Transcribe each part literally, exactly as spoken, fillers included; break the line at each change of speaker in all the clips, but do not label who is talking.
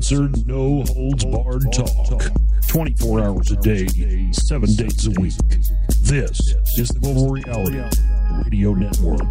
Uncensored, no holds barred talk. twenty-four hours a day, seven days a week. This is the Global Reality Radio Network.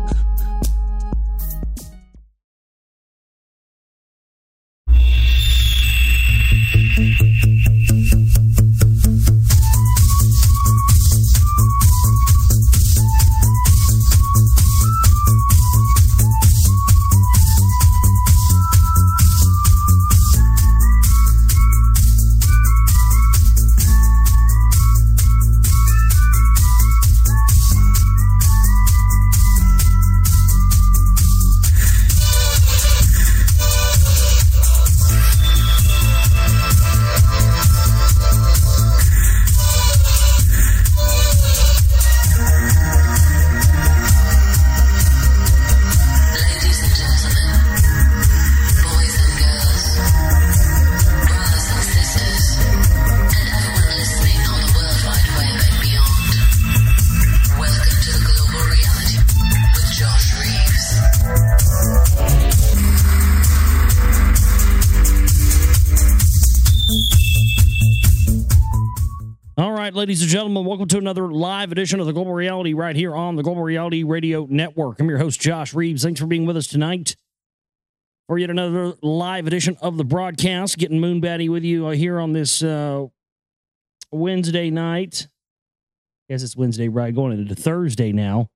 Ladies and gentlemen, welcome to another live edition of the Global Reality right here on the Global Reality Radio Network. I'm your host, Josh Reeves. Thanks for being with us tonight for yet another live edition of the broadcast. Getting Moon Batty with you here on this uh, Wednesday night. I guess it's Wednesday, right? Going into Thursday now.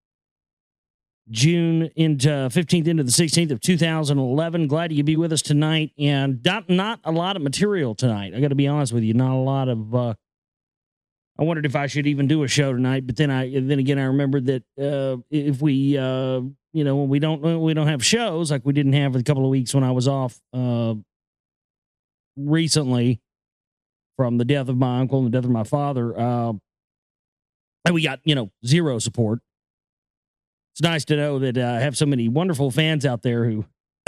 June into fifteenth into the sixteenth of two thousand eleven. Glad you could be with us tonight. And not, not a lot of material tonight. I got to be honest with you. Not a lot of... Uh, I wondered if I should even do a show tonight, but then I then again I remembered that uh, if we uh, you know when we don't when we don't have shows like we didn't have a couple of weeks when I was off uh, recently from the death of my uncle and the death of my father, uh, and we got you know zero support. It's nice to know that uh, I have so many wonderful fans out there who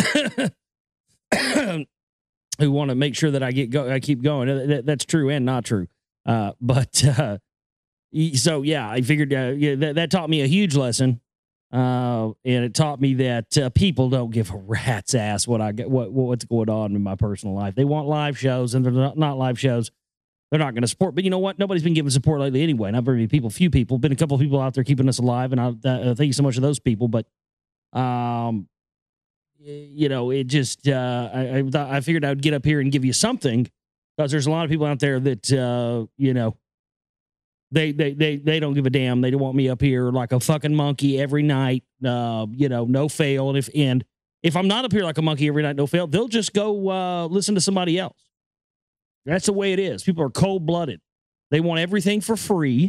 who want to make sure that I get go I keep going. That, that's true and not true. Uh, but, uh, so yeah, I figured, uh, yeah, that, that taught me a huge lesson. Uh, and it taught me that, uh, people don't give a rat's ass what I get, what, what's going on in my personal life. They want live shows, and they're not, not live shows. They're not going to support, but you know what? Nobody's been giving support lately anyway. Not very many people, few people, been a couple of people out there keeping us alive. And I, uh, thank you so much to those people. But, um, you know, it just, uh, I, I thought, I figured I would get up here and give you something. Because there's a lot of people out there that, uh, you know, they, they they they don't give a damn. They don't want me up here like a fucking monkey every night, uh, you know, no fail. And if, and if I'm not up here like a monkey every night, no fail, they'll just go uh, listen to somebody else. That's the way it is. People are cold-blooded. They want everything for free.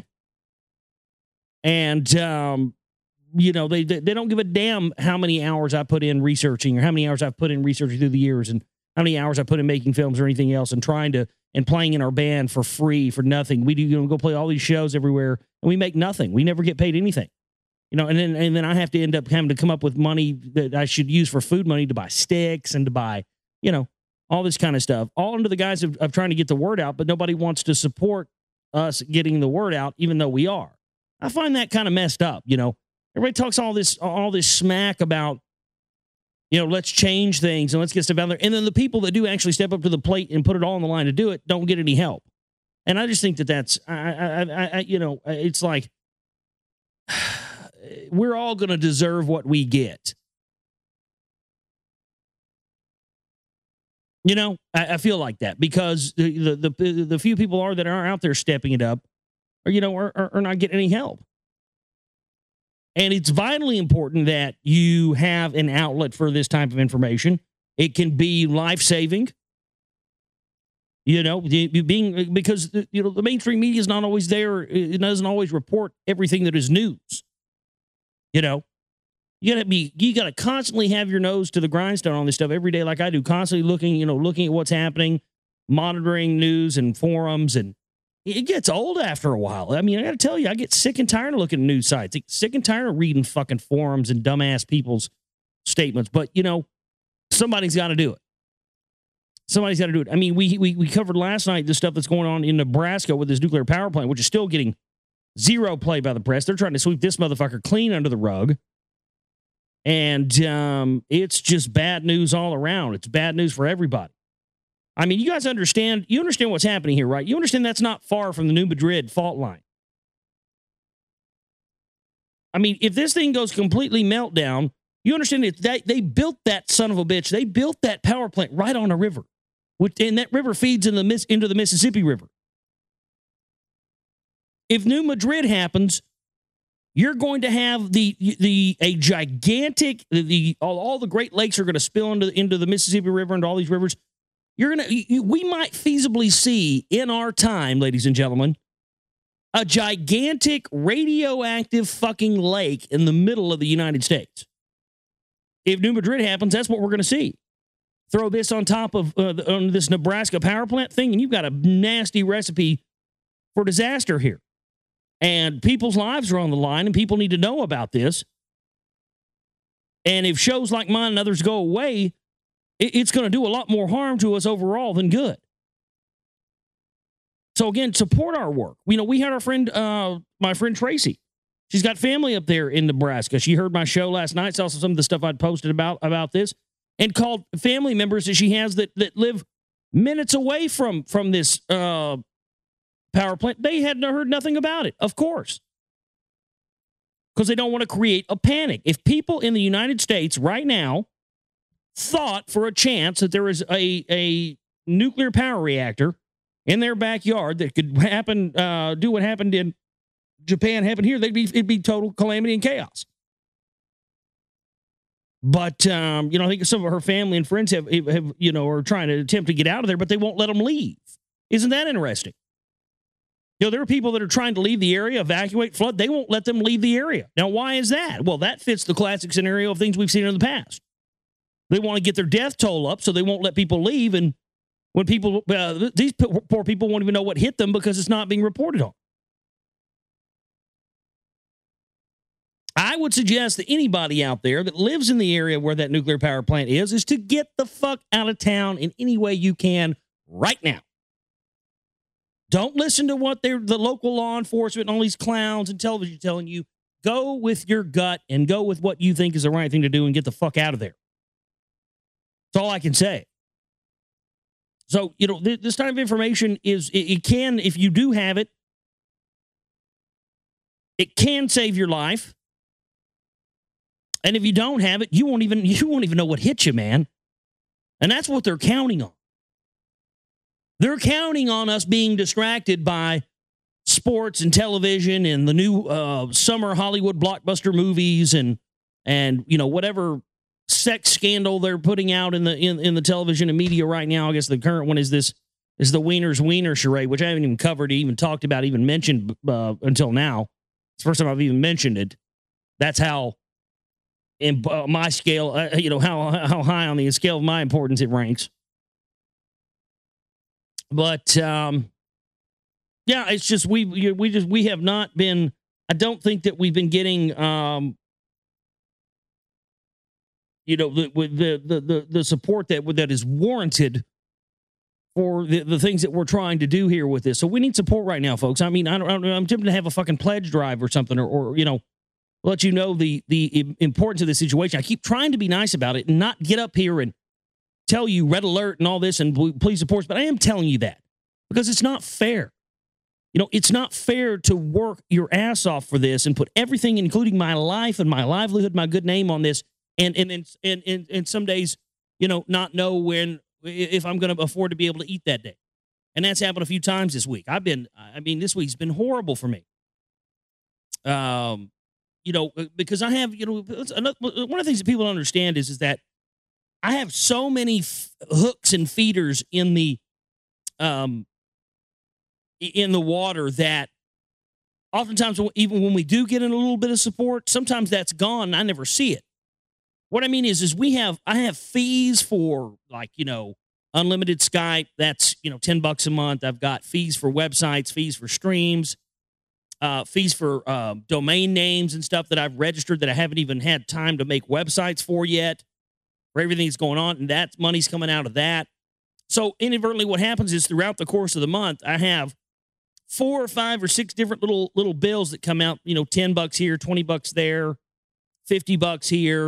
And, um, you know, they, they don't give a damn how many hours I put in researching or how many hours I've put in researching through the years and how many hours I put in making films or anything else and trying to, and playing in our band for free, for nothing. We do, you know, go play all these shows everywhere and we make nothing. We never get paid anything, you know, and then, and then I have to end up having to come up with money that I should use for food money to buy sticks and to buy, you know, all this kind of stuff, all under the guise of, of trying to get the word out, but nobody wants to support us getting the word out, even though we are. I find that kind of messed up. You know, everybody talks all this, all this smack about, you know, let's change things and let's get stuff out there. And then the people that do actually step up to the plate and put it all on the line to do it don't get any help. And I just think that that's, I, I, I, I you know, it's like we're all going to deserve what we get. You know, I, I feel like that because the, the the the few people are that are out there stepping it up, or you know, are, are, are not getting any help. And it's vitally important that you have an outlet for this type of information. It can be life-saving. You know, being because you know the mainstream media is not always there. It doesn't always report everything that is news. You know, you gotta be you gotta constantly have your nose to the grindstone on this stuff every day, like I do. Constantly looking, you know, looking at what's happening, monitoring news and forums, and it gets old after a while. I mean, I got to tell you, I get sick and tired of looking at news sites. I get sick and tired of reading fucking forums and dumbass people's statements. But, you know, somebody's got to do it. Somebody's got to do it. I mean, we, we we covered last night the stuff that's going on in Nebraska with this nuclear power plant, which is still getting zero play by the press. They're trying to sweep this motherfucker clean under the rug. And um, it's just bad news all around. It's bad news for everybody. I mean, you guys understand, you understand what's happening here, right? You understand that's not far from the New Madrid fault line. I mean, if this thing goes completely meltdown, you understand that they, they built that son of a bitch. They built that power plant right on a river. And that river feeds in the, into the Mississippi River. If New Madrid happens, you're going to have the the a gigantic the, the all, all the Great Lakes are going to spill into into the Mississippi River and all these rivers. You're gonna you, we might feasibly see in our time, ladies and gentlemen, a gigantic radioactive fucking lake in the middle of the United States. If New Madrid happens, that's what we're going to see. Throw this on top of uh, the, on this Nebraska power plant thing, and you've got a nasty recipe for disaster here. And people's lives are on the line, and people need to know about this. And if shows like mine and others go away, it, it's going to do a lot more harm to us overall than good. So again, support our work. You know, we had our friend, uh, my friend Tracy. She's got family up there in Nebraska. She heard my show last night, saw some of the stuff I'd posted about, about this, and called family members that she has that that live minutes away from, from this uh power plant. They had heard nothing about it, of course, because they don't want to create a panic. If people in the United States right now thought for a chance that there is a, a nuclear power reactor in their backyard that could happen, uh, do what happened in Japan happen here, they'd be it'd be total calamity and chaos. But um, you know, I think some of her family and friends have, have you know are trying to attempt to get out of there, but they won't let them leave. Isn't that interesting? You know, there are people that are trying to leave the area, evacuate, flood. They won't let them leave the area. Now, why is that? Well, that fits the classic scenario of things we've seen in the past. They want to get their death toll up, so they won't let people leave. And when people, uh, these poor people won't even know what hit them because it's not being reported on. I would suggest that anybody out there that lives in the area where that nuclear power plant is, is to get the fuck out of town in any way you can right now. Don't listen to what they're, the local law enforcement and all these clowns and television telling you. Go with your gut and go with what you think is the right thing to do and get the fuck out of there. That's all I can say. So, you know, th- this type of information is, it, it can, if you do have it, it can save your life. And if you don't have it, you won't even, you won't even know what hit you, man. And that's what they're counting on. They're counting on us being distracted by sports and television and the new uh, summer Hollywood blockbuster movies and and you know whatever sex scandal they're putting out in the in, in the television and media right now. I guess the current one is this is the Wiener's Wiener charade, which I haven't even covered, even talked about, even mentioned uh, until now. It's the first time I've even mentioned it. That's how in uh, my scale, uh, you know how how high on the scale of my importance it ranks. But, um, yeah, it's just we we just we have not been. I don't think that we've been getting, um, you know, the the the the, the support that that is warranted for the, the things that we're trying to do here with this. So we need support right now, folks. I mean, I don't, I don't I'm tempted to have a fucking pledge drive or something, or, or you know, let you know the the importance of the situation. I keep trying to be nice about it and not get up here and tell you red alert and all this and please support, but I am telling you that because it's not fair. You know, it's not fair to work your ass off for this and put everything, including my life and my livelihood, my good name on this, and and and and, and, and some days, you know, not know when if I'm going to afford to be able to eat that day. And that's happened a few times this week. I've been, I mean, this week's been horrible for me. Um, you know, because I have, you know, another, one of the things that people don't understand is is that I have so many f- hooks and feeders in the um in the water that oftentimes, even when we do get in a little bit of support, sometimes that's gone and I never see it. What I mean is, is we have I have fees for, like, you know, unlimited Skype. That's, you know, ten bucks a month. I've got fees for websites, fees for streams, uh, fees for uh, domain names and stuff that I've registered that I haven't even had time to make websites for yet. For everything that's going on, and that money's coming out of that. So inadvertently what happens is throughout the course of the month, I have four or five or six different little little bills that come out, you know, ten bucks here, twenty bucks there, fifty bucks here,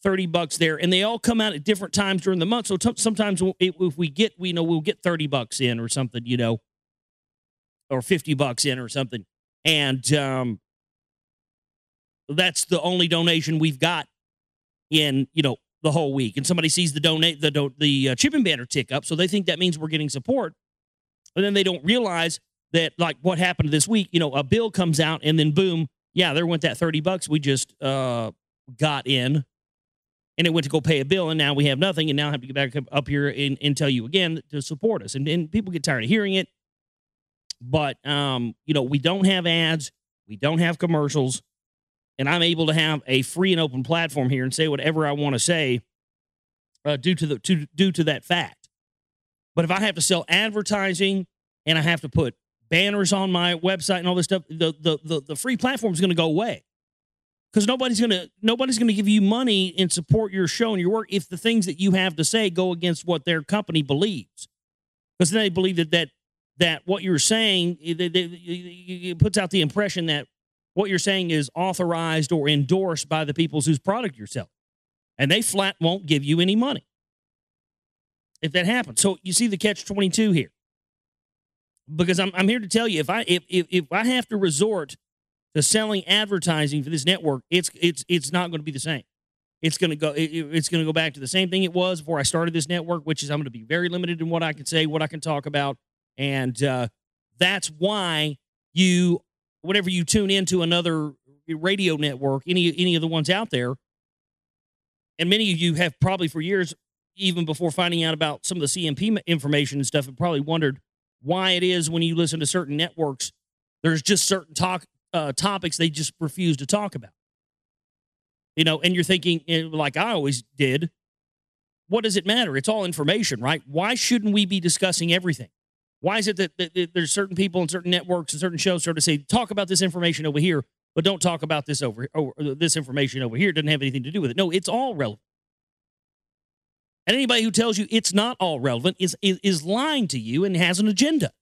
thirty bucks there, and they all come out at different times during the month. So t- sometimes we'll, if we get, we know we'll get thirty bucks in or something, you know, or fifty bucks in or something. And um, that's the only donation we've got in, you know, the whole week. And somebody sees the donate, the, do, the uh, chipping banner tick up. So they think that means we're getting support. And then they don't realize that, like what happened this week, you know, a bill comes out and then boom, yeah, there went that thirty bucks we just uh, got in. And it went to go pay a bill, and now we have nothing, and now I have to get back up here and, and tell you again to support us. And, and people get tired of hearing it. But, um, you know, we don't have ads. We don't have commercials. And I'm able to have a free and open platform here and say whatever I want to say uh, due to the to, due to that fact. But if I have to sell advertising and I have to put banners on my website and all this stuff, the the the, the free platform is going to go away. Because nobody's gonna nobody's gonna give you money and support your show and your work if the things that you have to say go against what their company believes. Because then they believe that that that what you're saying it, it, it puts out the impression that what you're saying is authorized or endorsed by the people whose product you're selling, and they flat won't give you any money if that happens. So you see the catch twenty-two here. Because I'm I'm here to tell you, if I if if, if I have to resort to selling advertising for this network, it's it's it's not going to be the same. It's going to go it, it's going to go back to the same thing it was before I started this network, which is I'm going to be very limited in what I can say, what I can talk about, and uh, that's why you, whenever you tune into another radio network, any any of the ones out there, and many of you have probably for years, even before finding out about some of the C M P information and stuff, have probably wondered why it is when you listen to certain networks, there's just certain talk. Uh, topics they just refuse to talk about. You know, and you're thinking, like I always did, what does it matter? It's all information, right? Why shouldn't we be discussing everything? Why is it that, that, that there's certain people and certain networks and certain shows sort of say, talk about this information over here, but don't talk about this over or this information over here. It doesn't have anything to do with it. No, it's all relevant. And anybody who tells you it's not all relevant is, is, is lying to you and has an agenda.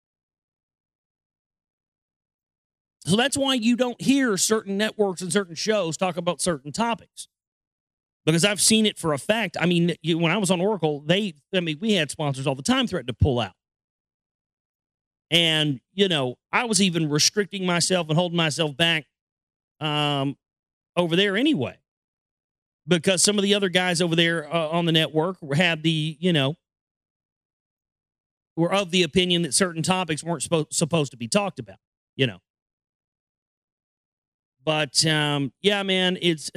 So that's why you don't hear certain networks and certain shows talk about certain topics. Because I've seen it for a fact. I mean, you, when I was on Oracle, they, I mean, we had sponsors all the time threaten to pull out. And, you know, I was even restricting myself and holding myself back um, over there anyway. Because some of the other guys over there uh, on the network had the, you know, were of the opinion that certain topics weren't spo- supposed to be talked about, you know. But um, yeah, man, it's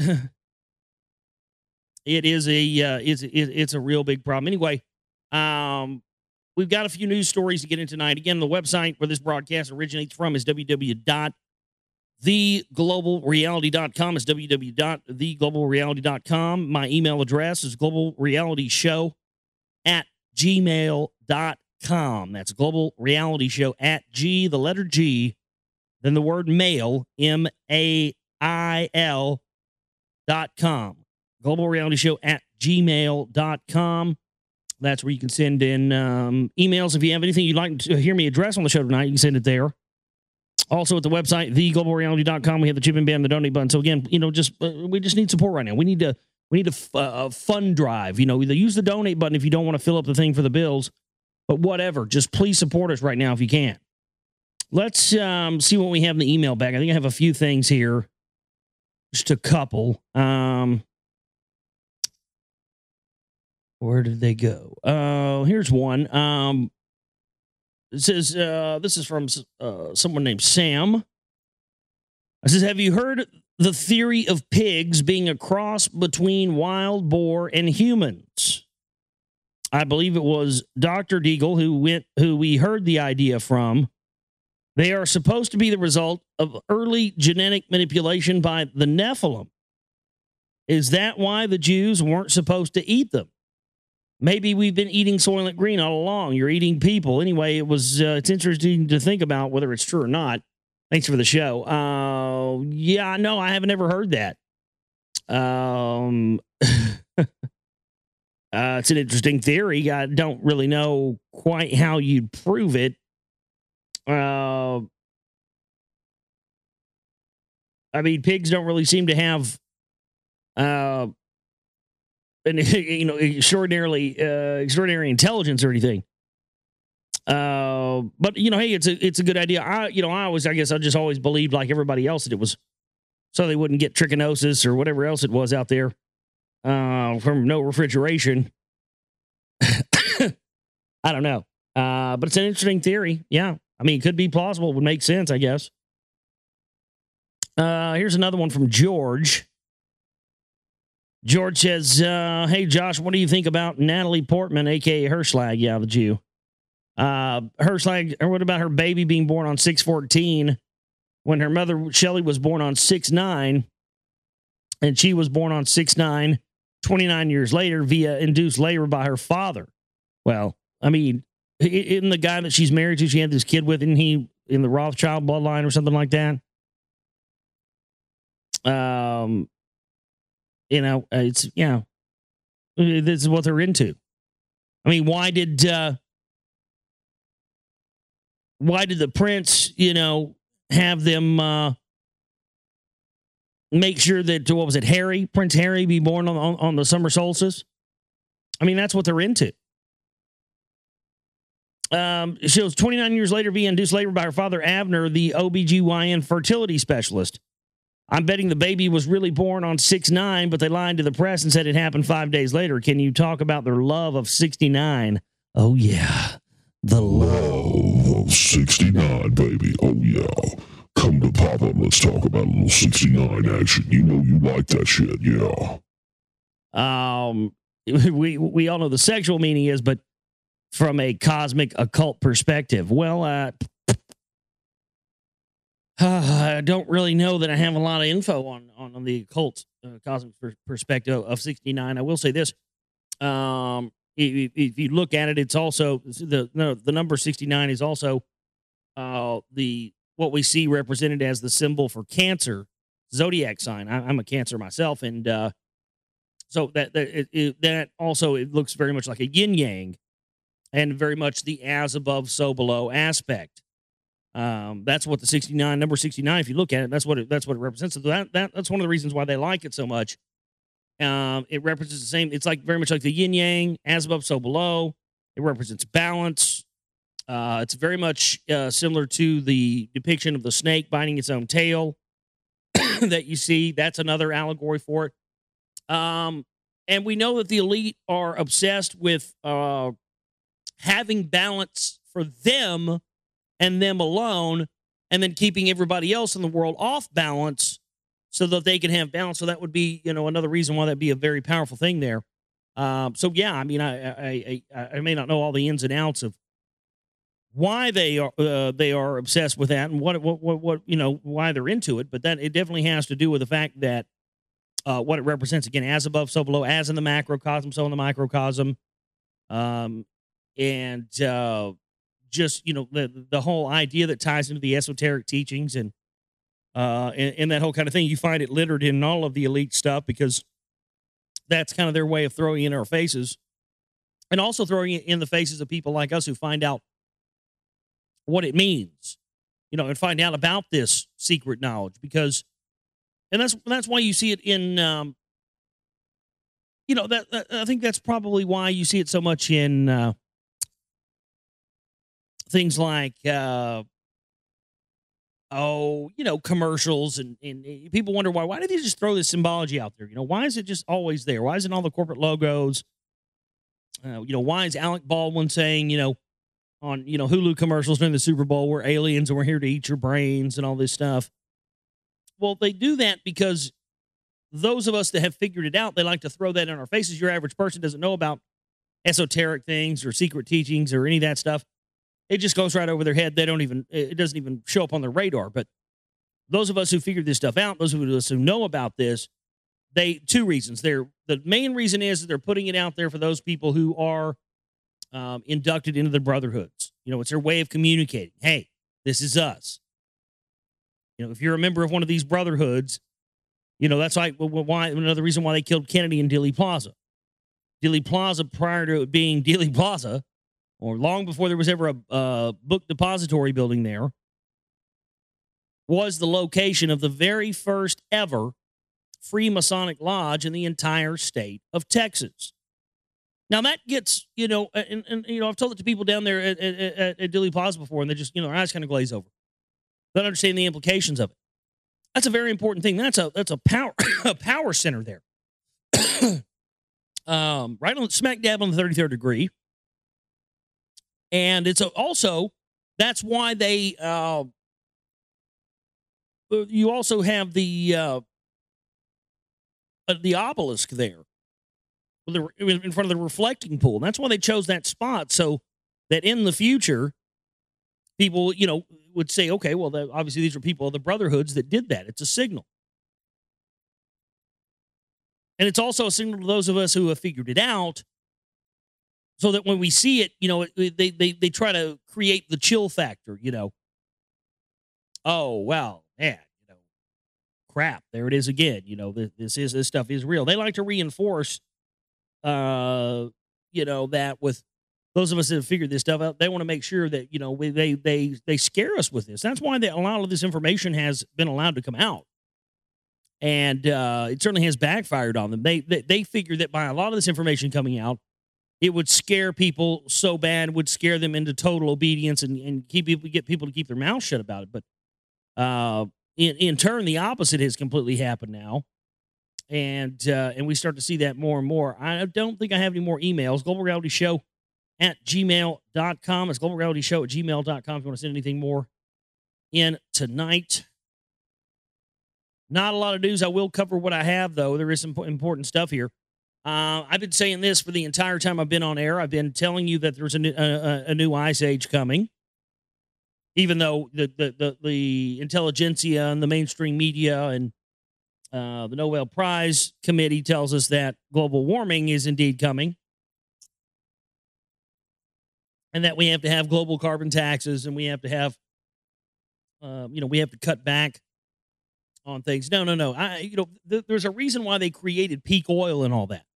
it is a uh, it's it, it's a real big problem. Anyway, um, we've got a few news stories to get in tonight. Again, the website where this broadcast originates from is w w w dot the global reality dot com. It's w w w dot the global reality dot com. My email address is globalrealityshow at gmail dot com. That's globalrealityshow at G, the letter G. Then the word mail, M A I L dot com. Global Reality Show at gmail dot com. That's where you can send in um, emails. If you have anything you'd like to hear me address on the show tonight, you can send it there. Also at the website, the global reality dot com, we have the chip and band, the donate button. So again, you know, just uh, we just need support right now. We need to we need a uh, fund drive. You know, either use the donate button if you don't want to fill up the thing for the bills, but whatever. Just please support us right now if you can. Let's um, see what we have in the email bag. I think I have a few things here. Just a couple. Um, where did they go? Uh, here's one. Um, it says, uh, this is from uh, someone named Sam. It says, have you heard the theory of pigs being a cross between wild boar and humans? I believe it was Doctor Deagle who went, who we heard the idea from. They are supposed to be the result of early genetic manipulation by the Nephilim. Is that why the Jews weren't supposed to eat them? Maybe we've been eating Soylent Green all along. You're eating people. Anyway, it was uh, it's interesting to think about whether it's true or not. Thanks for the show. Uh, yeah, no, I haven't ever heard that. Um, uh, it's an interesting theory. I don't really know quite how you'd prove it. Uh, I mean, pigs don't really seem to have uh, and you know, extraordinarily uh, extraordinary intelligence or anything. Uh, but you know, hey, it's a it's a good idea. I you know, I always I guess I just always believed like everybody else that it was so they wouldn't get trichinosis or whatever else it was out there uh, from no refrigeration. I don't know, uh, but it's an interesting theory. Yeah, I mean, it could be plausible. It would make sense, I guess. Uh, here's another one from George. George says, uh, hey, Josh, what do you think about Natalie Portman, a k a. Herschlag? Yeah, the Jew. Uh, Herschlag, or what about her baby being born on six fourteen when her mother, Shelley, was born on six nine, and she was born on six nine, twenty-nine years later via induced labor by her father? Well, I mean, isn't the guy that she's married to, she had this kid with, isn't he in the Rothschild bloodline or something like that? Um, you know, it's, you know, this is what they're into. I mean, why did, uh, why did the prince, you know, have them, uh, make sure that, what was it, Harry, Prince Harry be born on, on, on the summer solstice? I mean, that's what they're into. Um, she was twenty-nine years later via induced labor by her father, Abner, the O B G Y N fertility specialist. I'm betting the baby was really born on six nine, but they lied to the press and said it happened five days later. Can you talk about their love of sixty-nine? Oh, yeah. The
love of sixty-nine, baby. Oh, yeah. Come to Papa and let's talk about a little sixty-nine action. You know you like that shit, yeah.
Um, we, we all know the sexual meaning is, but from a cosmic occult perspective, well, uh, Uh, I don't really know that I have a lot of info on, on, on the occult uh, cosmic per- perspective of sixty-nine. I will say this. Um, if, if you look at it, it's also the, no, the number sixty-nine is also uh, the, what we see represented as the symbol for Cancer zodiac sign. I, I'm a Cancer myself. And uh, so that, that, it, it, that also, it looks very much like a yin yang and very much the as above, so below aspect. Um, that's what the sixty-nine, number sixty-nine, if you look at it, that's what it, that's what it represents. So that, that, that's one of the reasons why they like it so much. Um, it represents the same. It's like very much like the yin yang, as above, so below. It represents balance. Uh, it's very much uh, similar to the depiction of the snake biting its own tail that you see. That's another allegory for it. Um, and we know that the elite are obsessed with uh, having balance for them and them alone, and then keeping everybody else in the world off balance so that they can have balance. So that would be, you know, another reason why that'd be a very powerful thing there. Um, so yeah, I mean, I, I, I, I may not know all the ins and outs of why they are, uh, they are obsessed with that and what, what, what, what, you know, why they're into it, but that it definitely has to do with the fact that, uh, what it represents, again, as above, so below, as in the macrocosm, so in the microcosm. Um, and, uh, just, you know, the the whole idea that ties into the esoteric teachings and, uh, and, and that whole kind of thing. You find it littered in all of the elite stuff because that's kind of their way of throwing it in our faces and also throwing it in the faces of people like us who find out what it means, you know, and find out about this secret knowledge because, and that's, that's why you see it in, um, you know, that, that I think that's probably why you see it so much in, uh, things like, uh, oh, you know, commercials and, and people wonder why, why did they just throw this symbology out there? You know, why is it just always there? Why isn't all the corporate logos? Uh, you know, why is Alec Baldwin saying, you know, on, you know, Hulu commercials during the Super Bowl, we're aliens and we're here to eat your brains and all this stuff? Well, they do that because those of us that have figured it out, they like to throw that in our faces. Your average person doesn't know about esoteric things or secret teachings or any of that stuff. It just goes right over their head. They don't even, it doesn't even show up on their radar. But those of us who figured this stuff out, those of us who know about this, they, two reasons. They're, the main reason is that they're putting it out there for those people who are um, inducted into the brotherhoods. You know, it's their way of communicating. Hey, this is us. You know, if you're a member of one of these brotherhoods, you know, that's like why, another reason why they killed Kennedy in Dealey Plaza. Dealey Plaza, prior to it being Dealey Plaza, or long before there was ever a uh, book depository building there, was the location of the very first ever Freemasonic lodge in the entire state of Texas. Now that gets, you know, and, and you know, I've told it to people down there at, at, at Dealey Plaza before, and they just, you know, their eyes kind of glaze over. They don't understand the implications of it. That's a very important thing. That's a that's a power a power center there, um, right on smack dab on the thirty-third degree, and it's a, also that's why they. Uh, you also have the uh, the obelisk there. In front of the reflecting pool. And that's why they chose that spot, so that in the future, people, you know, would say, okay, well, obviously these are people of the Brotherhoods that did that. It's a signal. And it's also a signal to those of us who have figured it out, so that when we see it, you know, they they they try to create the chill factor, you know. Oh, well, man, you know, crap, there it is again. You know, this, this is this stuff is real. They like to reinforce Uh, you know, that with those of us that have figured this stuff out, they want to make sure that, you know, we, they they they scare us with this. That's why they, a lot of this information has been allowed to come out, and uh, it certainly has backfired on them. They, they they figure that by a lot of this information coming out, it would scare people so bad, would scare them into total obedience, and, and keep people get people to keep their mouths shut about it. But uh, in in turn, the opposite has completely happened now. And uh, and we start to see that more and more. I don't think I have any more emails. Global Reality Show at gmail dot com. It's Global Reality Show at gmail dot com if you want to send anything more in tonight. Not a lot of news. I will cover what I have, though. There is some important stuff here. Uh, I've been saying this for the entire time I've been on air. I've been telling you that there's a new, a, a new ice age coming, even though the, the, the, the intelligentsia and the mainstream media and Uh, the Nobel Prize Committee tells us that global warming is indeed coming, and that we have to have global carbon taxes, and we have to have, uh, you know, we have to cut back on things. No, no, no. I, you know, th- there's a reason why they created peak oil and all that.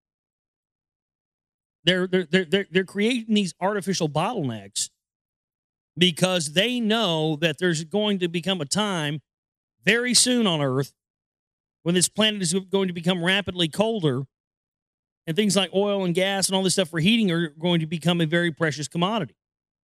They're they're they're they're, they're creating these artificial bottlenecks because they know that there's going to become a time very soon on Earth when this planet is going to become rapidly colder, and things like oil and gas and all this stuff for heating are going to become a very precious commodity.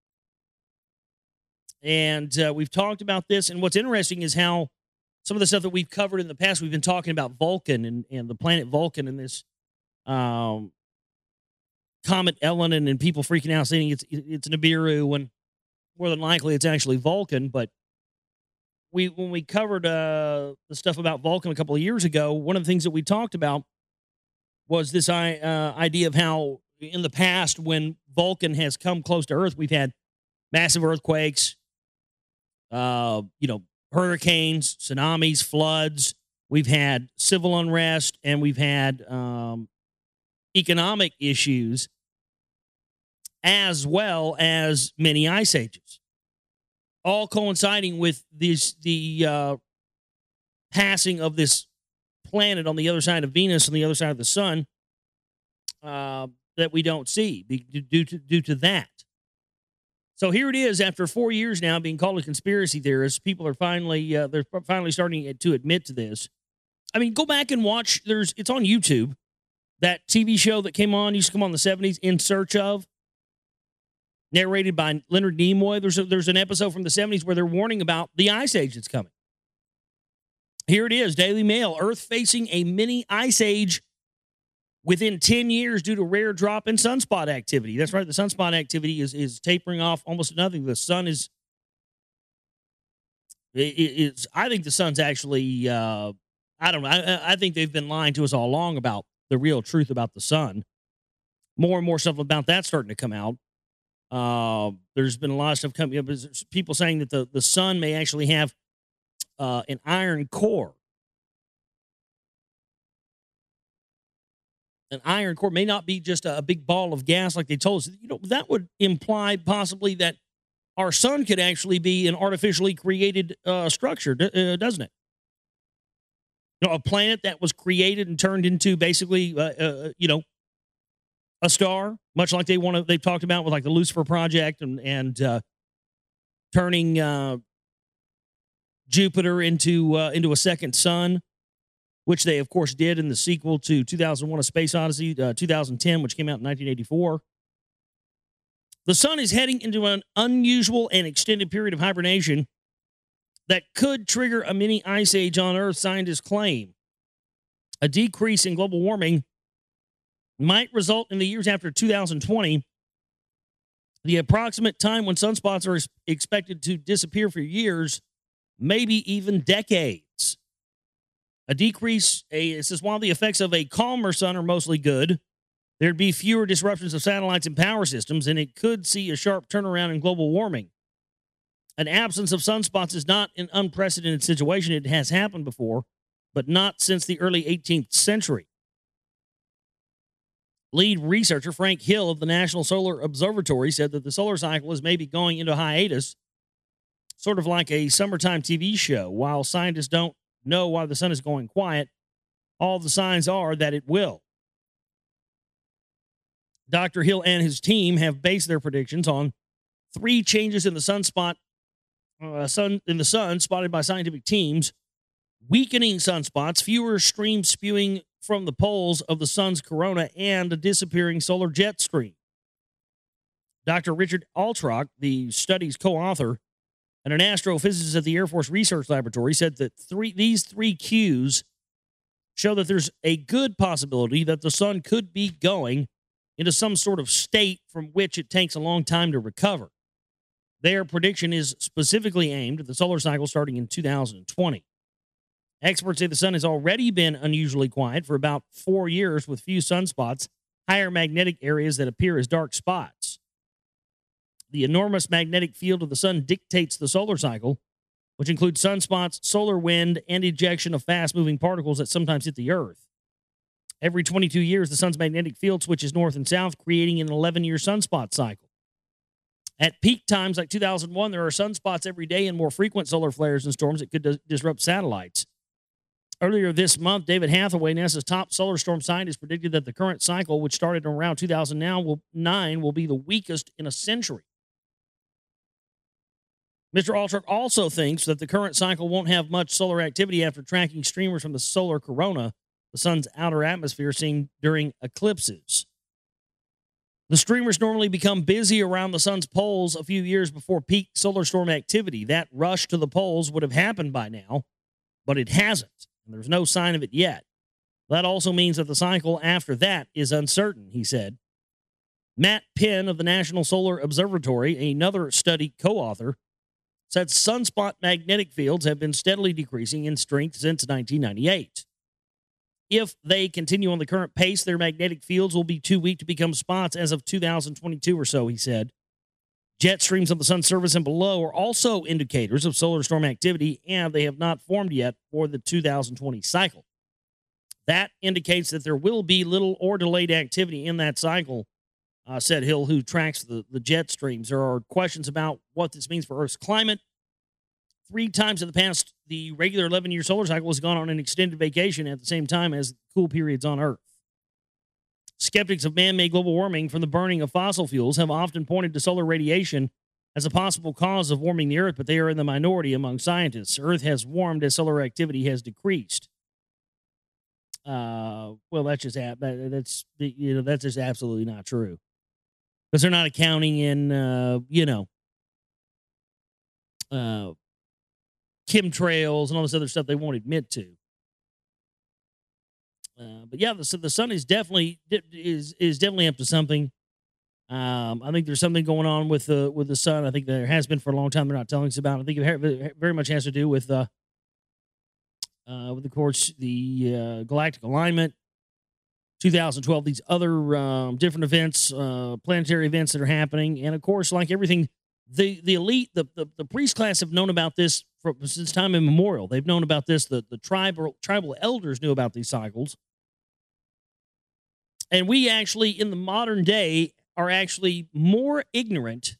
And uh, we've talked about this, and what's interesting is how some of the stuff that we've covered in the past, we've been talking about Vulcan and, and the planet Vulcan and this um, comet Elenin, and people freaking out saying it's it's Nibiru, when more than likely it's actually Vulcan. But We when we covered uh, the stuff about Vulcan a couple of years ago, one of the things that we talked about was this uh, idea of how in the past, when Vulcan has come close to Earth, we've had massive earthquakes, uh, you know, hurricanes, tsunamis, floods. We've had civil unrest, and we've had um, economic issues, as well as many ice ages, all coinciding with this, the uh, passing of this planet on the other side of Venus, on the other side of the sun, uh, that we don't see due to, due to that. So here it is, after four years now being called a conspiracy theorist, people are finally, uh, they're finally starting to admit to this. I mean, go back and watch, there's, it's on YouTube, that T V show that came on, used to come on in the seventies, In Search Of, narrated by Leonard Nimoy. There's a, there's an episode from the seventies where they're warning about the ice age that's coming. Here it is, Daily Mail, Earth facing a mini ice age within ten years due to rare drop in sunspot activity. That's right, the sunspot activity is, is tapering off almost to nothing. The sun is, it, it's, I think the sun's actually, uh, I don't know, I, I think they've been lying to us all along about the real truth about the sun. More and more stuff about that starting to come out. Uh, there's been a lot of stuff coming up. There's people saying that the, the sun may actually have uh, an iron core. An iron core may not be just a, a big ball of gas like they told us. You know, that would imply possibly that our sun could actually be an artificially created uh, structure, uh, doesn't it? You know, a planet that was created and turned into basically, uh, uh, you know, a star, much like they want to. They've talked about with like the Lucifer Project and and uh, turning uh, Jupiter into uh, into a second sun. which they, of course, did in the sequel to two thousand one: A Space Odyssey, uh, two thousand ten, which came out in nineteen eighty-four. The sun is heading into an unusual and extended period of hibernation that could trigger a mini ice age on Earth, scientists claim. A decrease in global warming might result in the years after two thousand twenty, the approximate time when sunspots are expected to disappear for years, maybe even decades. A decrease, a, it says, while the effects of a calmer sun are mostly good, there'd be fewer disruptions of satellites and power systems, and it could see a sharp turnaround in global warming. An absence of sunspots is not an unprecedented situation. It has happened before, but not since the early eighteenth century. Lead researcher Frank Hill of the National Solar Observatory said that the solar cycle is maybe going into hiatus, sort of like a summertime T V show. While scientists don't know why the sun is going quiet, all the signs are that it will. Doctor Hill and his team have based their predictions on three changes in the sunspot, uh, sun in the sun spotted by scientific teams: weakening sunspots, fewer streams spewing from the poles of the sun's corona, and a disappearing solar jet stream. Doctor Richard Altrock, the study's co-author and an astrophysicist at the Air Force Research Laboratory, said that three these three cues show that there's a good possibility that the sun could be going into some sort of state from which it takes a long time to recover. Their prediction is specifically aimed at the solar cycle starting in two thousand twenty. Experts say the sun has already been unusually quiet for about four years with few sunspots, higher magnetic areas that appear as dark spots. The enormous magnetic field of the sun dictates the solar cycle, which includes sunspots, solar wind, and ejection of fast-moving particles that sometimes hit the Earth. Every twenty-two years, the sun's magnetic field switches north and south, creating an eleven-year sunspot cycle. At peak times like two thousand one, there are sunspots every day and more frequent solar flares and storms that could dis- disrupt satellites. Earlier this month, David Hathaway, NASA's top solar storm scientist, predicted that the current cycle, which started around two thousand nine, will be the weakest in a century. Mister Altrock also thinks that the current cycle won't have much solar activity after tracking streamers from the solar corona, the sun's outer atmosphere, seen during eclipses. The streamers normally become busy around the sun's poles a few years before peak solar storm activity. That rush to the poles would have happened by now, but it hasn't, and there's no sign of it yet. That also means that the cycle after that is uncertain, he said. Matt Penn of the National Solar Observatory, another study co-author, said sunspot magnetic fields have been steadily decreasing in strength since nineteen ninety-eight. If they continue on the current pace, their magnetic fields will be too weak to become spots as of two thousand twenty-two or so, he said. Jet streams on the sun's surface and below are also indicators of solar storm activity, and they have not formed yet for the two thousand twenty cycle. That indicates that there will be little or delayed activity in that cycle, uh, said Hill, who tracks the, the jet streams. There are questions about what this means for Earth's climate. Three times in the past, the regular eleven-year solar cycle has gone on an extended vacation at the same time as cool periods on Earth. Skeptics of man-made global warming from the burning of fossil fuels have often pointed to solar radiation as a possible cause of warming the Earth, but they are in the minority among scientists. Earth has warmed as solar activity has decreased. Uh, well, that's just that's you know that's just absolutely not true, because they're not accounting in uh, you know uh, chemtrails and all this other stuff they won't admit to. Uh, but yeah, the, the sun is definitely is is definitely up to something. Um, I think there's something going on with the with the sun. I think there has been for a long time. They're not telling us about. I think it very much has to do with uh, uh, with of course the uh, galactic alignment, two thousand twelve. These other um, different events, uh, planetary events that are happening, and of course, like everything, the the elite, the the, the priest class have known about this for, since time immemorial. They've known about this. The the tribal tribal elders knew about these cycles. And we actually, in the modern day, are actually more ignorant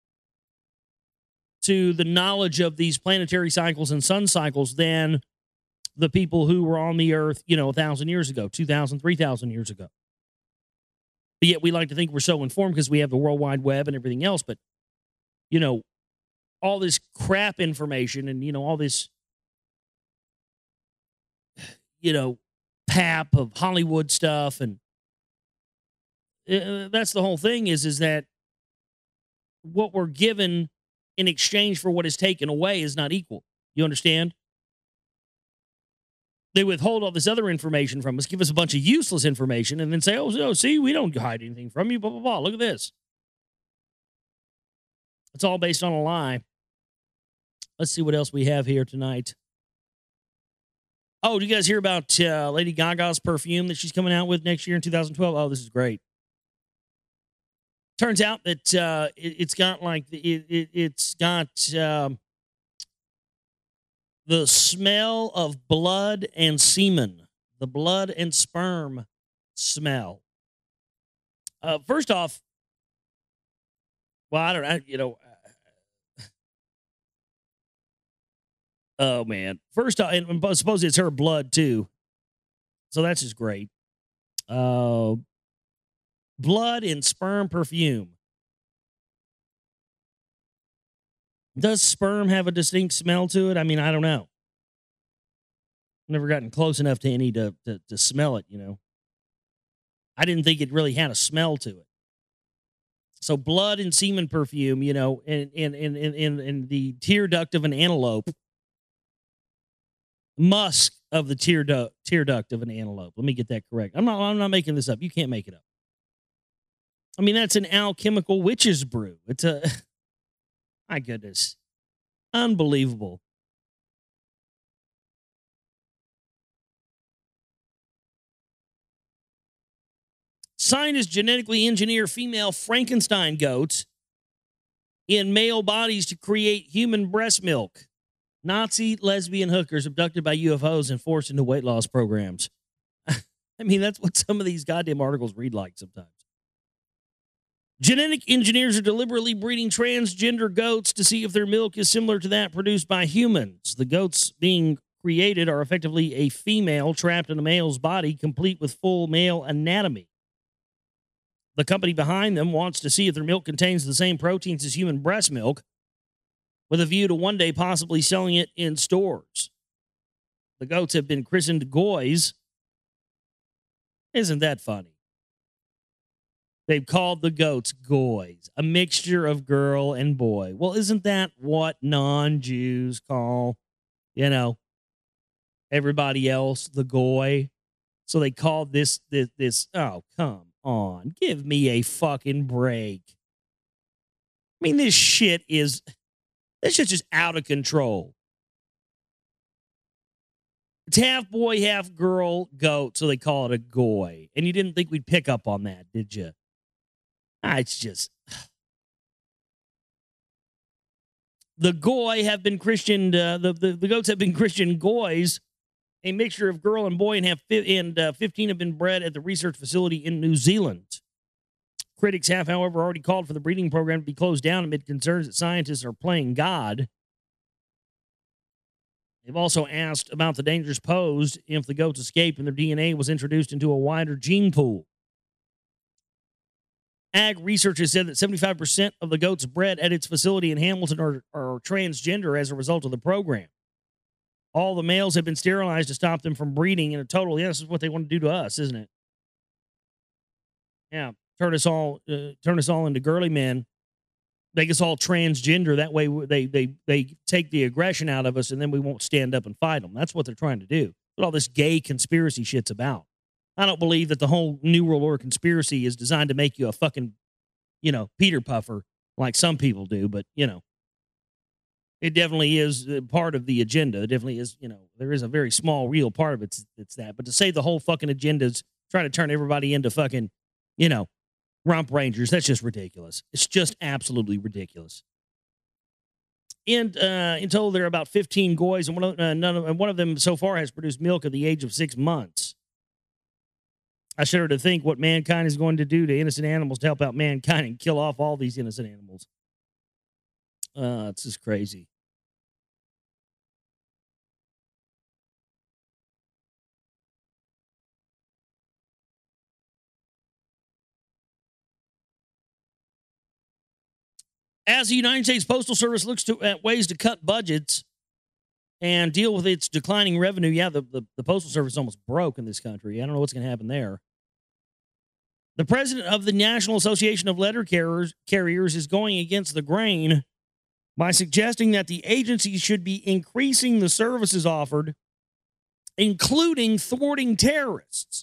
to the knowledge of these planetary cycles and sun cycles than the people who were on the Earth, you know, a thousand years ago, two thousand, three thousand years ago. But yet we like to think we're so informed because we have the World Wide Web and everything else. But, you know, all this crap information and, you know, all this, you know, pap of Hollywood stuff. And uh, that's the whole thing is, is that what we're given in exchange for what is taken away is not equal. You understand? They withhold all this other information from us, give us a bunch of useless information, and then say, oh, so, see, we don't hide anything from you, blah, blah, blah. Look at this. It's all based on a lie. Let's see what else we have here tonight. Oh, do you guys hear about uh, Lady Gaga's perfume that she's coming out with next year in two thousand twelve? Oh, this is great. Turns out that uh, it, it's got like, it, it, it's got... Um, the smell of blood and semen, the blood and sperm smell. Uh, first off, well, I don't know, you know. Oh, man. First off, and I suppose it's her blood, too. So that's just great. Uh, blood and sperm perfume. Does sperm have a distinct smell to it? I mean, I don't know. Never gotten close enough to any to, to, to smell it, you know. I didn't think it really had a smell to it. So blood and semen perfume, you know, in in in in, in the tear duct of an antelope. Musk of the tear duct tear duct of an antelope. Let me get that correct. I'm not I'm not making this up. You can't make it up. I mean, that's an alchemical witch's brew. It's a My goodness. Unbelievable. Scientists genetically engineer female Frankenstein goats in male bodies to create human breast milk. Nazi lesbian hookers abducted by U F Os and forced into weight loss programs. I mean, that's what some of these goddamn articles read like sometimes. Genetic engineers are deliberately breeding transgender goats to see if their milk is similar to that produced by humans. The goats being created are effectively a female trapped in a male's body, complete with full male anatomy. The company behind them wants to see if their milk contains the same proteins as human breast milk, with a view to one day possibly selling it in stores. The goats have been christened Goys. Isn't that funny? They've called the goats Goys, a mixture of girl and boy. Well, isn't that what non-Jews call, you know, everybody else the Goy? So they called this, this, this, oh, come on. Give me a fucking break. I mean, this shit is, this shit's just out of control. It's half boy, half girl goat, so they call it a Goy. And you didn't think we'd pick up on that, did you? Ah, it's just... The Goy have been Christian, uh, the, the, the goats have been Christian Goys, a mixture of girl and boy, and have fi- and uh, fifteen have been bred at the research facility in New Zealand. Critics have, however, already called for the breeding program to be closed down amid concerns that scientists are playing God. They've also asked about the dangers posed if the goats escaped and their D N A was introduced into a wider gene pool. Ag researchers said that seventy-five percent of the goats bred at its facility in Hamilton are, are transgender as a result of the program. All the males have been sterilized to stop them from breeding in a total. Yeah, this is what they want to do to us, isn't it? Yeah, turn us all, uh, turn us all into girly men. Make us all transgender. That way, they they they take the aggression out of us, and then we won't stand up and fight them. That's what they're trying to do. What all this gay conspiracy shit's about. I don't believe that the whole New World Order conspiracy is designed to make you a fucking, you know, Peter Puffer like some people do. But, you know, it definitely is part of the agenda. It definitely is, you know, there is a very small, real part of it. It's, it's that. But to say the whole fucking agenda is trying to turn everybody into fucking, you know, rump rangers, that's just ridiculous. It's just absolutely ridiculous. And uh, in total, there are about fifteen goys, and one of, uh, none of, and one of them so far has produced milk at the age of six months. I shudder to think what mankind is going to do to innocent animals to help out mankind and kill off all these innocent animals. Uh, it's just crazy. As the United States Postal Service looks to, at ways to cut budgets, and deal with its declining revenue. Yeah, the, the, the Postal Service almost broke in this country. I don't know what's going to happen there. The president of the National Association of Letter Carriers, Carriers is going against the grain by suggesting that the agency should be increasing the services offered, including thwarting terrorists.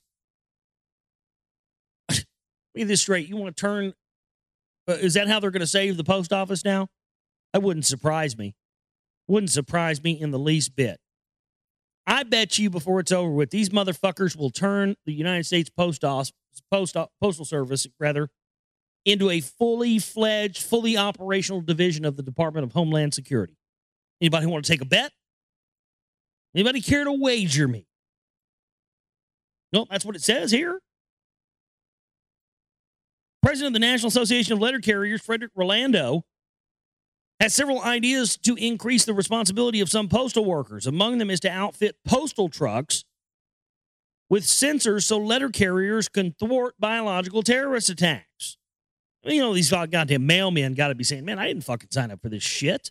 Let me get this straight. You want to turn... Uh, is that how they're going to save the post office now? That wouldn't surprise me. Wouldn't surprise me in the least bit. I bet you before it's over with, these motherfuckers will turn the United States Post Office, Post, Postal Service, rather, into a fully fledged, fully operational division of the Department of Homeland Security. Anybody want to take a bet? Anybody care to wager me? No, that's what it says here. President of the National Association of Letter Carriers, Frederick Rolando, has several ideas to increase the responsibility of some postal workers. Among them is to outfit postal trucks with sensors so letter carriers can thwart biological terrorist attacks. You know, these goddamn mailmen got to be saying, man, I didn't fucking sign up for this shit.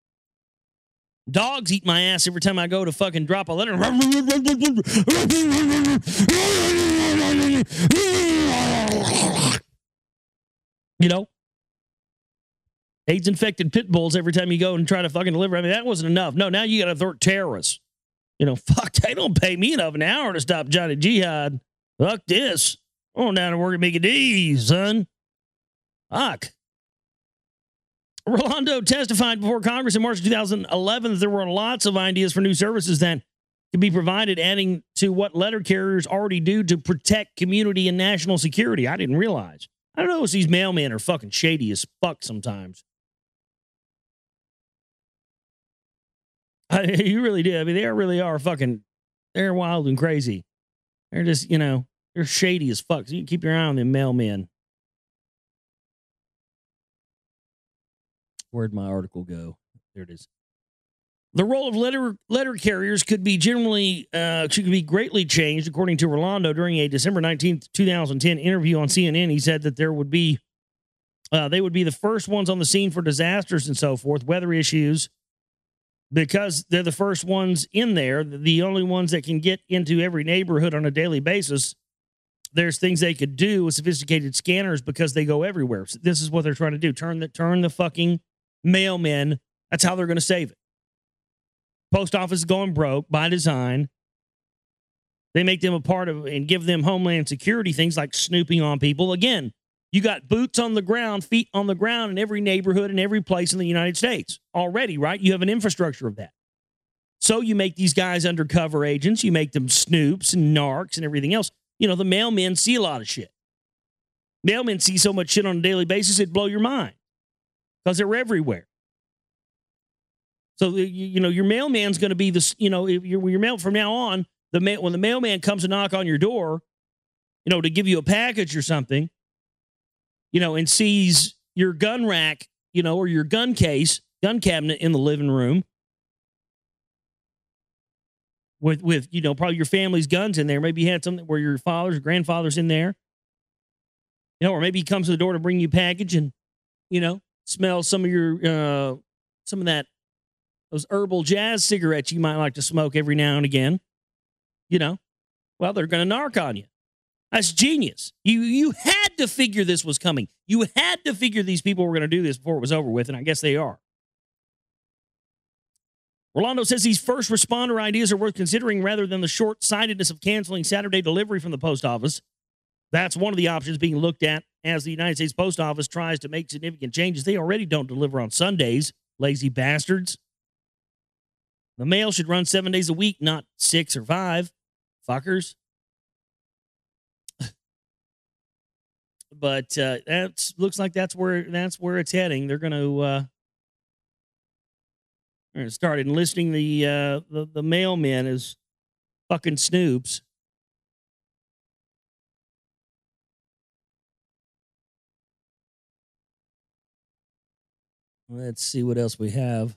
Dogs eat my ass every time I go to fucking drop a letter. You know? AIDS-infected pit bulls every time you go and try to fucking deliver. I mean, that wasn't enough. No, now you got to thwart terrorists. You know, fuck, they don't pay me enough an hour to stop Johnny Jihad. Fuck this. I'm going down to work at Mickey D's, son. Fuck. Rolando testified before Congress in March two thousand eleven that there were lots of ideas for new services that could be provided, adding to what letter carriers already do to protect community and national security. I didn't realize. I don't know if these mailmen are fucking shady as fuck sometimes. I, you really do. I mean, they really are fucking, they're wild and crazy. They're just, you know, they're shady as fuck. So you can keep your eye on them mailmen. Where'd my article go? There it is. The role of letter letter carriers could be generally, uh, could be greatly changed, according to Rolando. During a December nineteenth, twenty ten interview on C N N, he said that there would be, uh, they would be the first ones on the scene for disasters and so forth, weather issues, because they're the first ones in there, the only ones that can get into every neighborhood on a daily basis. There's things they could do with sophisticated scanners because they go everywhere. So this is what they're trying to do. Turn the, turn the fucking mailmen. That's how they're going to save it. Post office is going broke by design. They make them a part of and give them homeland security things like snooping on people. Again, you got boots on the ground, feet on the ground in every neighborhood and every place in the United States already, right? You have an infrastructure of that. So you make these guys undercover agents. You make them snoops and narcs and everything else. You know, the mailmen see a lot of shit. Mailmen see so much shit on a daily basis, it'd blow your mind because they're everywhere. So, you, you know, your mailman's going to be this, you know, if your, your mail from now on, the mail, when the mailman comes to knock on your door, you know, to give you a package or something, you know, and sees your gun rack, you know, or your gun case, gun cabinet in the living room with, with, you know, probably your family's guns in there. Maybe you had something where your father's or grandfather's in there, you know, or maybe he comes to the door to bring you a package and, you know, smells some of your, uh, some of that, those herbal jazz cigarettes you might like to smoke every now and again, you know, well, they're going to narc on you. That's genius. You you had to figure this was coming. You had to figure these people were going to do this before it was over with, and I guess they are. Rolando says these first responder ideas are worth considering rather than the short-sightedness of canceling Saturday delivery from the post office. That's one of the options being looked at as the United States Post Office tries to make significant changes. They already don't deliver on Sundays, lazy bastards. The mail should run seven days a week, not six or five. Fuckers. But uh, that looks like that's where that's where it's heading. They're going to uh, they're gonna start enlisting the uh, the the mailmen as fucking snoops. Let's see what else we have.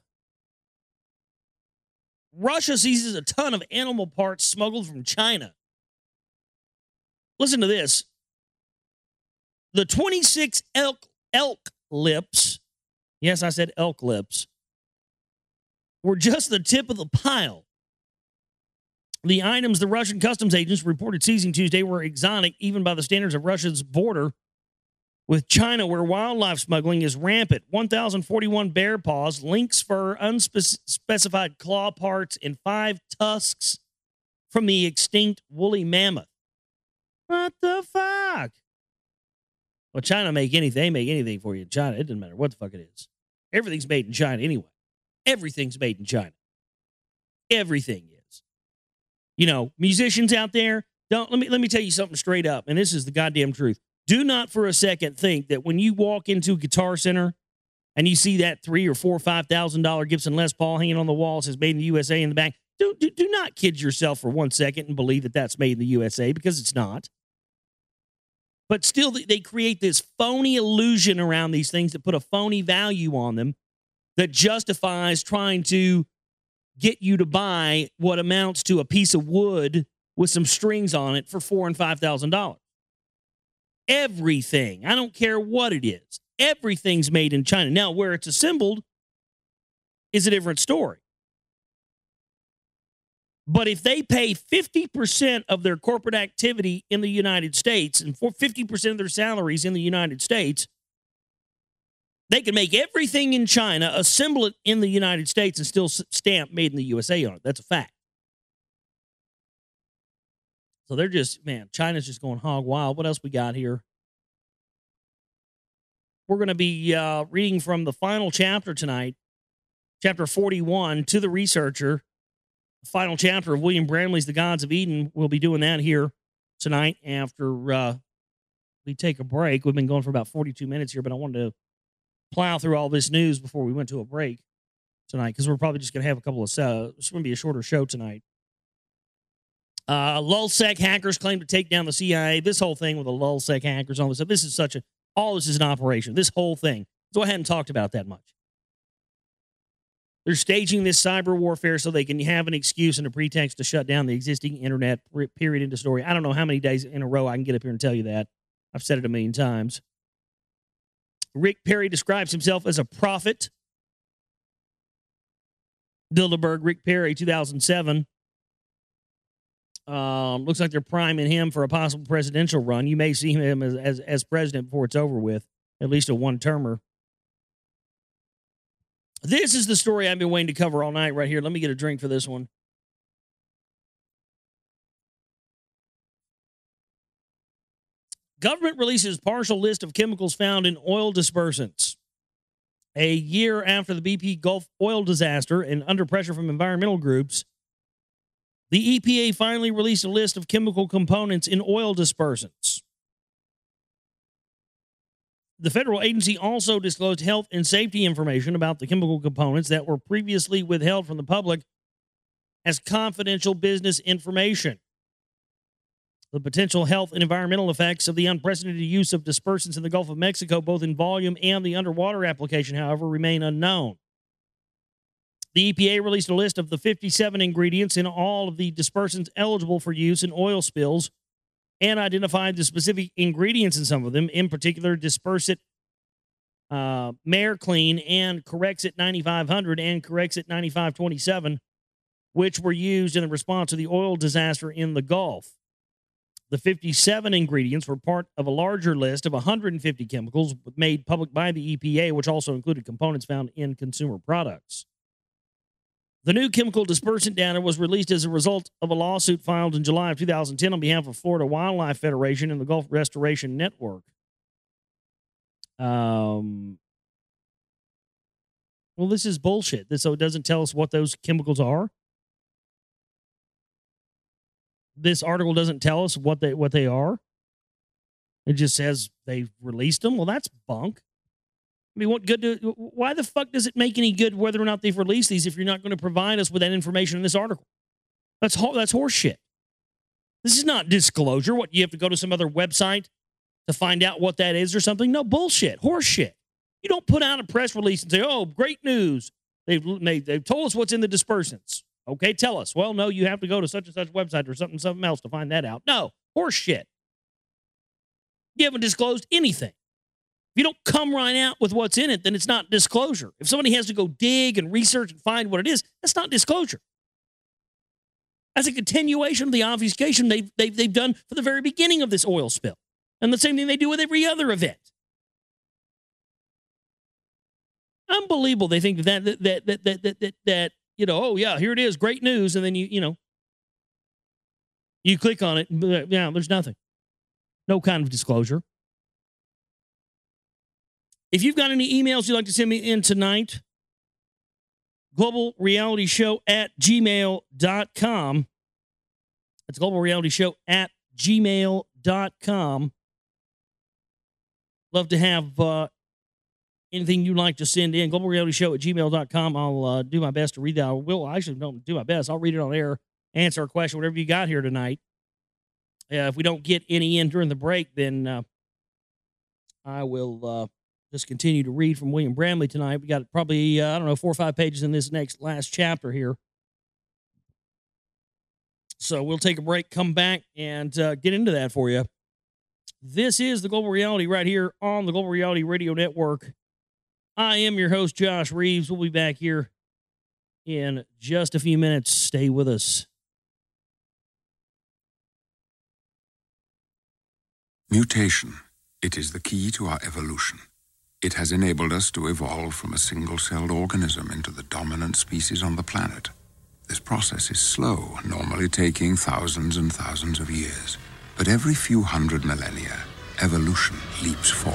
Russia seizes a ton of animal parts smuggled from China. Listen to this. The twenty-six elk elk lips, yes, I said elk lips, were just the tip of the pile. The items the Russian customs agents reported seizing Tuesday were exotic, even by the standards of Russia's border with China, where wildlife smuggling is rampant. one thousand forty-one bear paws, lynx fur, unspecified claw parts, and five tusks from the extinct woolly mammoth. What the fuck? Well, China make anything. They make anything for you in China. It doesn't matter what the fuck it is. Everything's made in China anyway. Everything's made in China. Everything is. You know, musicians out there, don't let me let me tell you something straight up, and this is the goddamn truth. Do not for a second think that when you walk into a Guitar Center and you see that three or four or five thousand dollar Gibson Les Paul hanging on the wall, says "Made in the U S A" in the back. Do, do do not kid yourself for one second and believe that that's made in the U S A, because it's not. But still, they create this phony illusion around these things that put a phony value on them that justifies trying to get you to buy what amounts to a piece of wood with some strings on it for four and five thousand dollars. Everything, I don't care what it is, everything's made in China. Now, where it's assembled is a different story. But if they pay fifty percent of their corporate activity in the United States and for fifty percent of their salaries in the United States, they can make everything in China, assemble it in the United States, and still stamp "Made in the U S A" on it. That's a fact. So they're just, man, China's just going hog wild. What else we got here? We're going to be uh, reading from the final chapter tonight, chapter forty-one, To the Researcher. The final chapter of William Bramley's The Gods of Eden. We'll be doing that here tonight after uh, we take a break. We've been going for about forty-two minutes here, but I wanted to plow through all this news before we went to a break tonight, because we're probably just going to have a couple of, uh, it's going to be a shorter show tonight. Uh, LulzSec hackers claim to take down the C I A. This whole thing with the LulzSec hackers, all this stuff, this is such a, all this is an operation. This whole thing. So I hadn't talked about that much. They're staging this cyber warfare so they can have an excuse and a pretext to shut down the existing internet, period, into story. I don't know how many days in a row I can get up here and tell you that. I've said it a million times. Rick Perry describes himself as a prophet. Bilderberg, Rick Perry, two thousand seven. Um, looks like they're priming him for a possible presidential run. You may see him as, as, as president before it's over with, at least a one-termer. This is the story I've been waiting to cover all night right here. Let me get a drink for this one. Government releases partial list of chemicals found in oil dispersants. A year after the B P Gulf oil disaster and under pressure from environmental groups, the E P A finally released a list of chemical components in oil dispersants. The federal agency also disclosed health and safety information about the chemical components that were previously withheld from the public as confidential business information. The potential health and environmental effects of the unprecedented use of dispersants in the Gulf of Mexico, both in volume and the underwater application, however, remain unknown. The E P A released a list of the fifty-seven ingredients in all of the dispersants eligible for use in oil spills and identified the specific ingredients in some of them, in particular Dispersant uh, MareClean and Corexit ninety-five hundred and Corexit ninety-five twenty-seven, which were used in the response to the oil disaster in the Gulf. The fifty-seven ingredients were part of a larger list of one hundred fifty chemicals made public by the E P A, which also included components found in consumer products. The new chemical dispersant data was released as a result of a lawsuit filed in July of two thousand ten on behalf of Florida Wildlife Federation and the Gulf Restoration Network. Um, well, this is bullshit. This, so it doesn't tell us what those chemicals are. This article doesn't tell us what they what they are. It just says they've released them. Well, that's bunk. I mean, what good do, why the fuck does it make any good whether or not they've released these if you're not going to provide us with that information in this article? That's that's horse shit. This is not disclosure. What, you have to go to some other website to find out what that is or something? No, bullshit. Horse shit. You don't put out a press release and say, oh, great news. They've, they, they've told us what's in the dispersants. Okay, tell us. Well, no, you have to go to such and such website or something, something else to find that out. No, horse shit. You haven't disclosed anything. If you don't come right out with what's in it, then it's not disclosure. If somebody has to go dig and research and find what it is, that's not disclosure. That's a continuation of the obfuscation they've, they've, they've done from the very beginning of this oil spill. And the same thing they do with every other event. Unbelievable. They think that, that, that, that, that, that, that, that, you know, oh, yeah, here it is, great news. And then you, you know, you click on it, and, yeah, there's nothing. No kind of disclosure. If you've got any emails you'd like to send me in tonight, global reality show at gmail dot com. That's global reality show at gmail dot com. Love to have uh, anything you'd like to send in. global reality show at gmail dot com. I'll uh, do my best to read that. I will I actually don't do my best. I'll read it on air, answer a question, whatever you got here tonight. Uh, if we don't get any in during the break, then uh, I will uh, just continue to read from William Bramley tonight. We got probably, uh, I don't know, four or five pages in this next last chapter here. So we'll take a break, come back, and uh, get into that for you. This is the Global Reality right here on the Global Reality Radio Network. I am your host, Josh Reeves. We'll be back here in just a few minutes. Stay with us.
Mutation. It is the key to our evolution. It has enabled us to evolve from a single-celled organism into the dominant species on the planet. This process is slow, normally taking thousands and thousands of years. But every few hundred millennia, evolution leaps forward.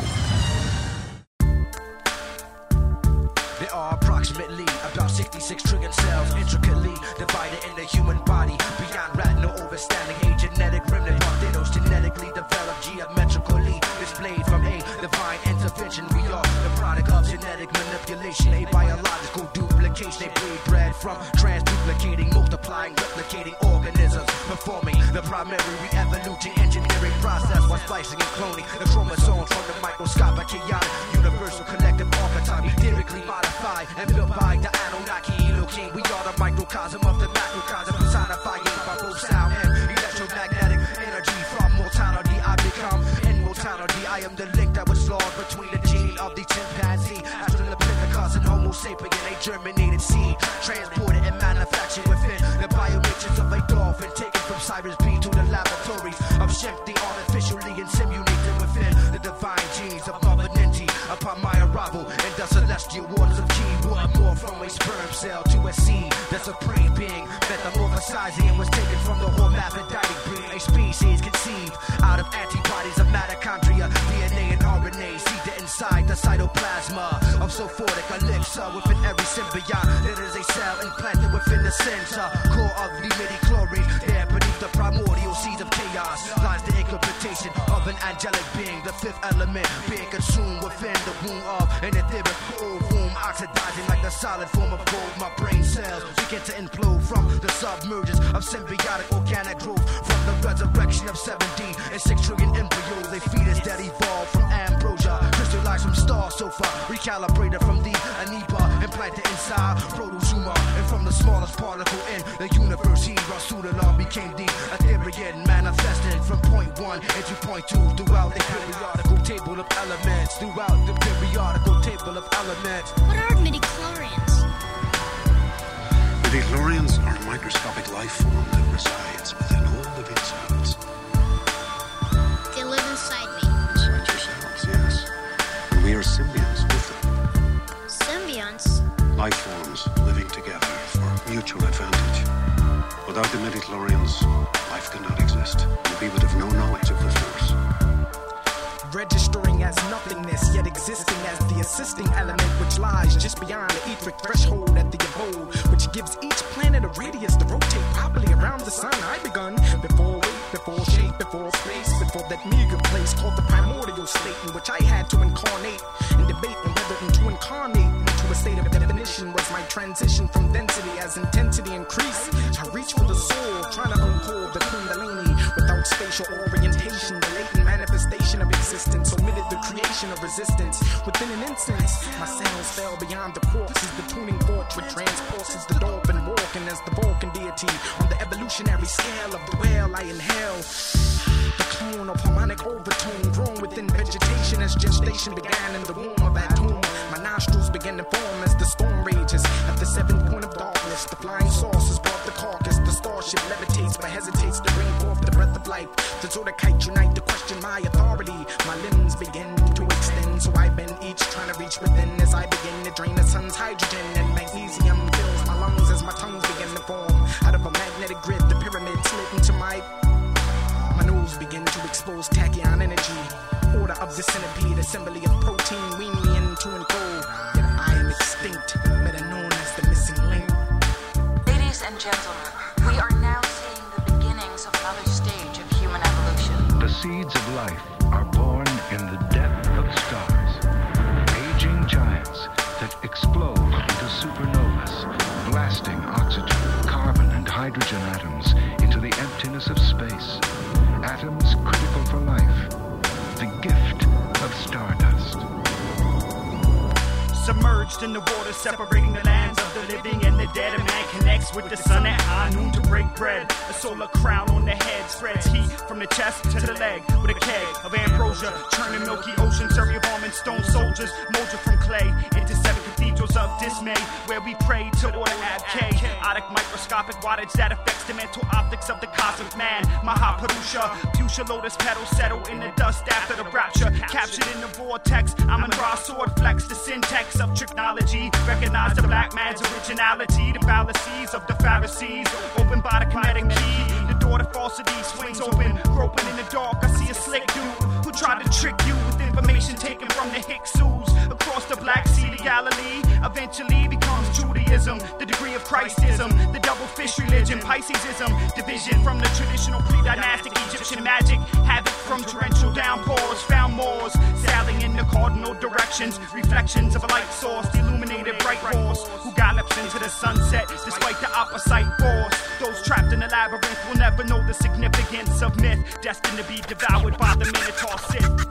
There are approximately about sixty-six trillion cells intricately divided in the human body. Beyond retinal overstanding, a genetic remnant of Thanos genetically developed geometrically displayed from a divine intervention. We are the product of genetic manipulation, a biological duplication. They breed bred from transduplicating, multiplying, replicating organisms, performing the primary re-evoluting engineering process while splicing and cloning the chromosomes from the microscopic, chaotic, universal collective archetype, empirically modified and built by the Anunnaki Elohim. We are the microcosm of the macrocosm, personifying by both sound and electromagnetic energy. From mortality I become immortality. I am the link that was lost between the gene of the chimpanzee, Australopithecus and Homo sapien, a germinated seed, transported and manufactured within the biomatrix of a dolphin, taken from Cyrus B to the laboratories of Shemti, artificially inseminated within the divine genes of Mother Ninti. Upon my arrival in the celestial waters of Ki, what more from a sperm cell to a seed, the supreme being metamorphosizing and was taken from the hermaphroditic breed, a species conceived out of antibodies of mitochondria, D N A and R N A, seeded inside the cytoplasma of sulfuric elixir within every symbiote. There is a cell implanted within the center core of the midi-chlorine. There beneath the primordial seeds of chaos lies the incorporation of an angelic being, the fifth element being consumed within the womb of an etheric cold womb, oxidizing like the solid form of gold. My brain cells begin to implode from the submergence of symbiotic organic growth, from the resurrection of seven D and six trillion embryos, a fetus that evolved from ambrosia, crystallized from star sulfur, recalibrated from the amoeba, implanted inside protozoa, and from the smallest particle in the universe, he Rasulullah became the Etherean, manifested from point one into point two throughout the periodical table of elements, throughout the periodical table of elements.
What are midichlorians?
Midichlorians are a microscopic life form that resides within all living cells.
They live inside me.
Inside your cells, yes. And we are symbionts with them.
Symbionts?
Life forms living together for mutual advantage. Without the midichlorians, life could not exist, and we would have no knowledge of the Force.
Registering as nothingness, yet existing as the assisting element which lies just beyond the etheric threshold at the abode, which gives each planet a radius to rotate properly around the sun. I begun before weight, before shape, before space, before that meager place called the primordial state, in which I had to incarnate and debate on whether and to incarnate into a state of definition was my transition from density as intensity increased. I reach for the soul, trying to unfold the kundalini without spatial orientation, the latent manifestation of existence, omitted the creation of resistance. Within an instant, my cells fell beyond the corpses, the tuning fork which transposes the dolphin walking as the Vulcan deity on the evolutionary scale of the whale I inhale. The tone of harmonic overtone, grown within vegetation as gestation began in the womb of that tomb. My nostrils begin to form as the storm rages. At the seventh point of darkness, the flying saucers brought the carcass. The starship levitates but hesitates to bring forth the breath of life. The Zodiac unite to question my authority. My limbs begin to extend, so I bend each trying to reach within as I begin to drain the sun's hydrogen and magnesium fills my lungs as my tongues begin to form. Out of a magnetic grid, the pyramid slid into my... My nose begin to expose tachyon energy. Order of the centipede, assembly of protein, wean me into and cold. Yet I am extinct, better known as the missing link.
Ladies and gentlemen, we are now seeing the beginnings of another stage of human evolution.
The seeds of life are born in the depth of stars. Aging giants that explode into supernovas, blasting oxygen, carbon, and hydrogen atoms into the emptiness of space. Atoms critical for life. The gift of stardust.
Submerged in the water, separating the lands of the living and the dead. A man connects with the sun at high noon to break bread. A solar crown on the head spreads heat from the chest to the leg with a keg of ambrosia, churning milky ocean, survey of almond stone soldiers, molded from clay into seven cathedrals of dismay, where we pray to order abk. Odic microscopic wattage that affects the mental optics of the cosmic man. Mahaparusha, fuchsia lotus petals settle in the dust after the rapture. Captured in the vortex, I'm a raw sword flex, the syntax of technology. Recognize the black man's originality, the fallacies of the Pharisees. Open by the kinetic key, the door to falsity swings open. Groping in the dark, I see a slick dude who tried to trick you with information taken from the Hyksos across the Black Sea to Galilee. Eventually becomes Judaism, the degree of Christism, the double fish religion, Piscesism, division from the traditional pre-dynastic Egyptian magic, havoc from torrential downpours, found Moors sailing in the cardinal directions, reflections of a light source, the illuminated bright horse who gallops into the sunset despite the opposite force. Those trapped in the labyrinth will never know the significance of myth, destined to be devoured by the Minotaur Sith.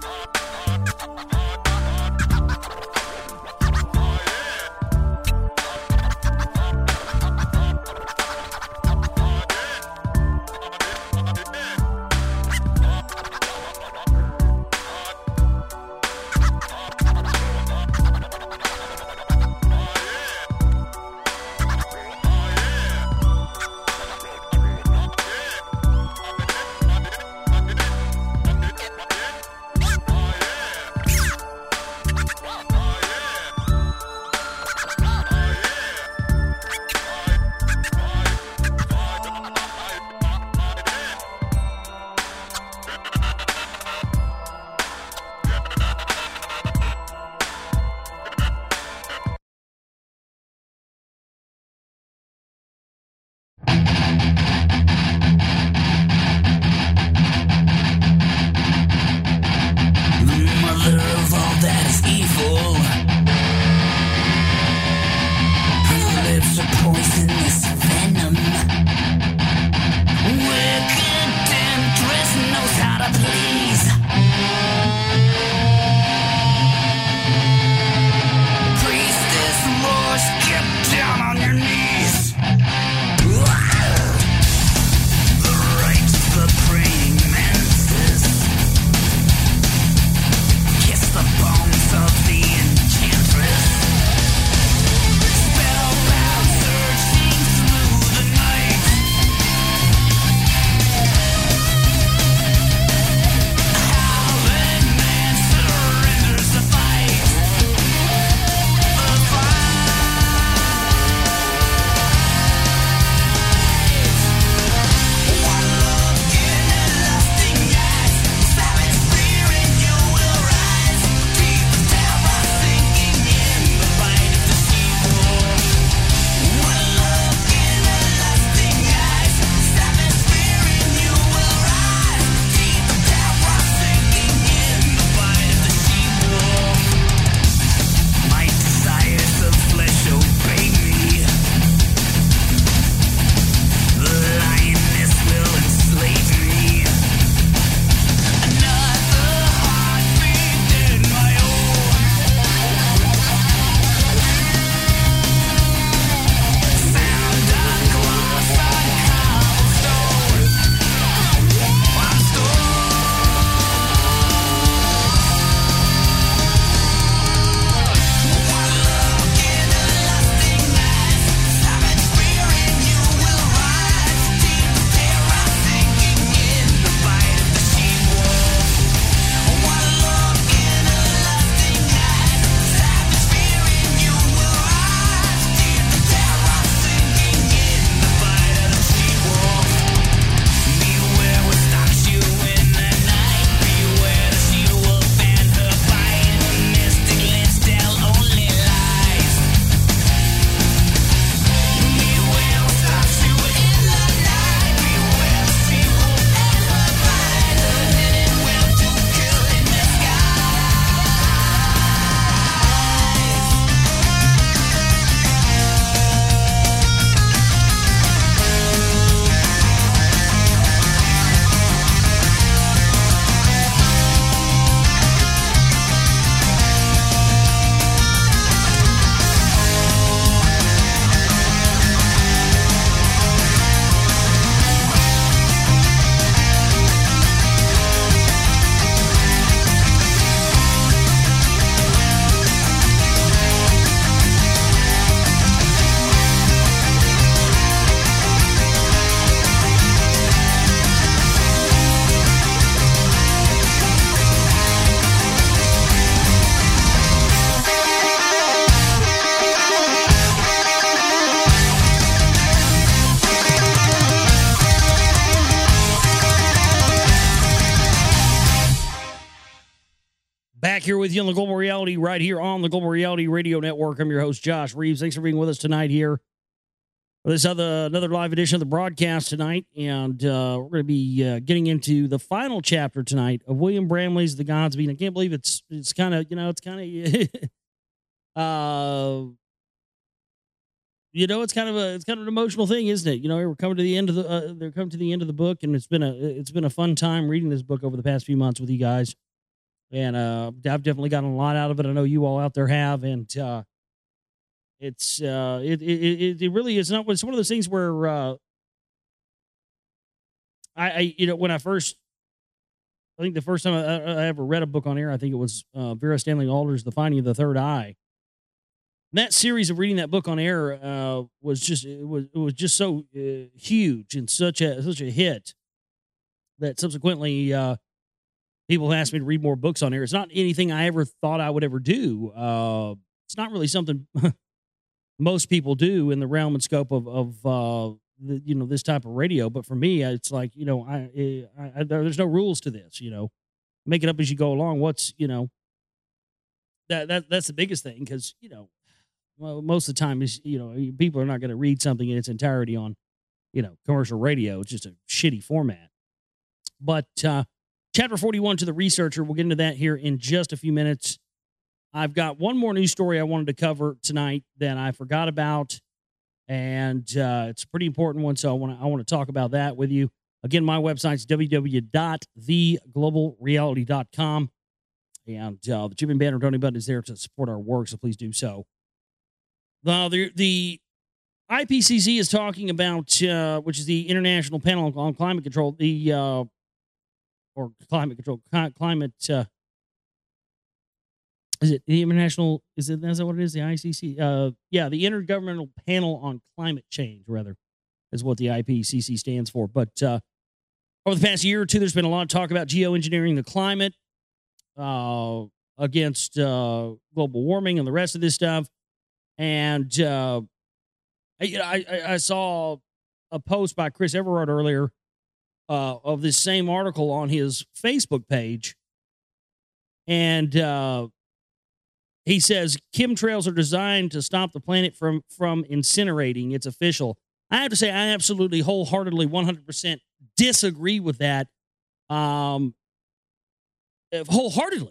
Back here with you on the Global Reality, right here on the Global Reality Radio Network. I'm your host, Josh Reeves. Thanks for being with us tonight here for this other another live edition of the broadcast tonight. And uh, we're going to be uh, getting into the final chapter tonight of William Bramley's The Gods Being. I can't believe it's it's kind of, you know, it's kind of, uh, you know, it's kind of a it's kind of an emotional thing, isn't it? You know, we're coming to the end of the uh, they're coming to the end of the book, and it's been a it's been a fun time reading this book over the past few months with you guys. And uh, I've definitely gotten a lot out of it. I know you all out there have, and uh, it's uh, it, it it really is not. It's one of those things where uh, I, I you know when I first, I think the first time I, I ever read a book on air, I think it was uh, Vera Stanley Alder's The Finding of the Third Eye. And that series of reading that book on air uh, was just it was it was just so uh, huge and such a such a hit that subsequently. Uh, People ask me to read more books on here. It's not anything I ever thought I would ever do. Uh, it's not really something most people do in the realm and scope of, of uh, the, you know, this type of radio. But for me, it's like, you know, I, I, I there's no rules to this. You know, make it up as you go along. What's, you know, that that that's the biggest thing because you know, well, most of the time is you know people are not going to read something in its entirety on, you know, commercial radio. It's just a shitty format. But uh, Chapter forty-one to the researcher. We'll get into that here in just a few minutes. I've got one more news story I wanted to cover tonight that I forgot about, and uh, it's a pretty important one, so I want to I want to talk about that with you. Again, my website's w w w dot the global reality dot com, and uh, the Chip and Banner donate button is there to support our work, so please do so. Uh, the, the I P C C is talking about, uh, which is the International Panel on Climate Control, the uh, or climate control, climate, uh, is it the international, is it, is that what it is, the I C C? Uh, yeah, the Intergovernmental Panel on Climate Change, rather, is what the I P C C stands for. But uh, over the past year or two, there's been a lot of talk about geoengineering the climate uh, against uh, global warming and the rest of this stuff. And uh, I, I, I saw a post by Chris Everard earlier Uh, of this same article on his Facebook page. And uh, he says, chemtrails are designed to stop the planet from, from incinerating. It's official. I have to say, I absolutely wholeheartedly one hundred percent disagree with that um, wholeheartedly.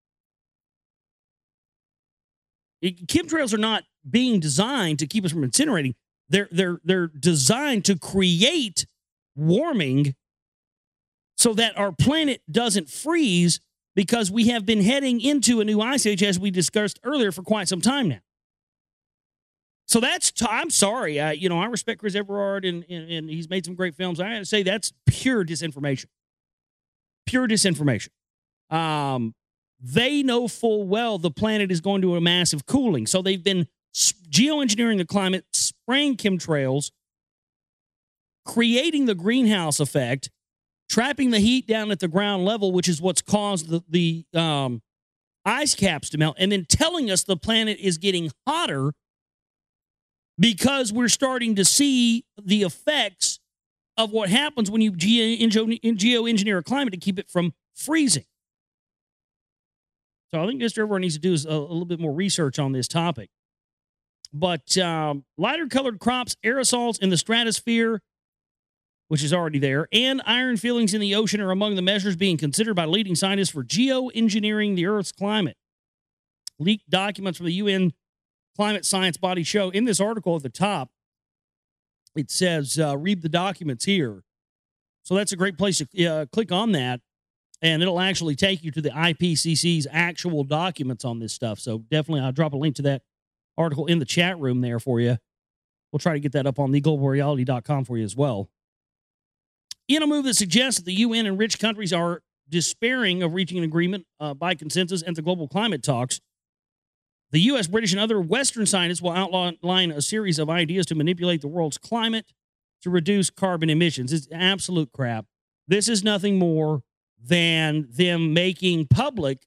It, chemtrails are not being designed to keep us from incinerating. They're, they're, they're designed to create warming so that our planet doesn't freeze because we have been heading into a new ice age, as we discussed earlier, for quite some time now. So that's, t- I'm sorry, I, you know, I respect Chris Everard and, and, and he's made some great films. I got to say that's pure disinformation. Pure disinformation. Um, they know full well the planet is going to a massive cooling. So they've been geoengineering the climate, spraying chemtrails, creating the greenhouse effect, trapping the heat down at the ground level, which is what's caused the, the um, ice caps to melt, and then telling us the planet is getting hotter because we're starting to see the effects of what happens when you geoengineer a climate to keep it from freezing. So I think Mister Everett needs to do a, a little bit more research on this topic. But um, lighter colored crops, aerosols in the stratosphere, which is already there, and iron fillings in the ocean are among the measures being considered by leading scientists for geoengineering the Earth's climate. Leaked documents from the U N climate science body show. In this article at the top, it says, uh, read the documents here. So that's a great place to uh, click on that, and it'll actually take you to the I P C C's actual documents on this stuff. So definitely I'll drop a link to that article in the chat room there for you. We'll try to get that up on the global reality dot com for you as well. In a move that suggests that the U N and rich countries are despairing of reaching an agreement uh, by consensus at the global climate talks, the U S, British, and other Western scientists will outline a series of ideas to manipulate the world's climate to reduce carbon emissions. It's absolute crap. This is nothing more than them making public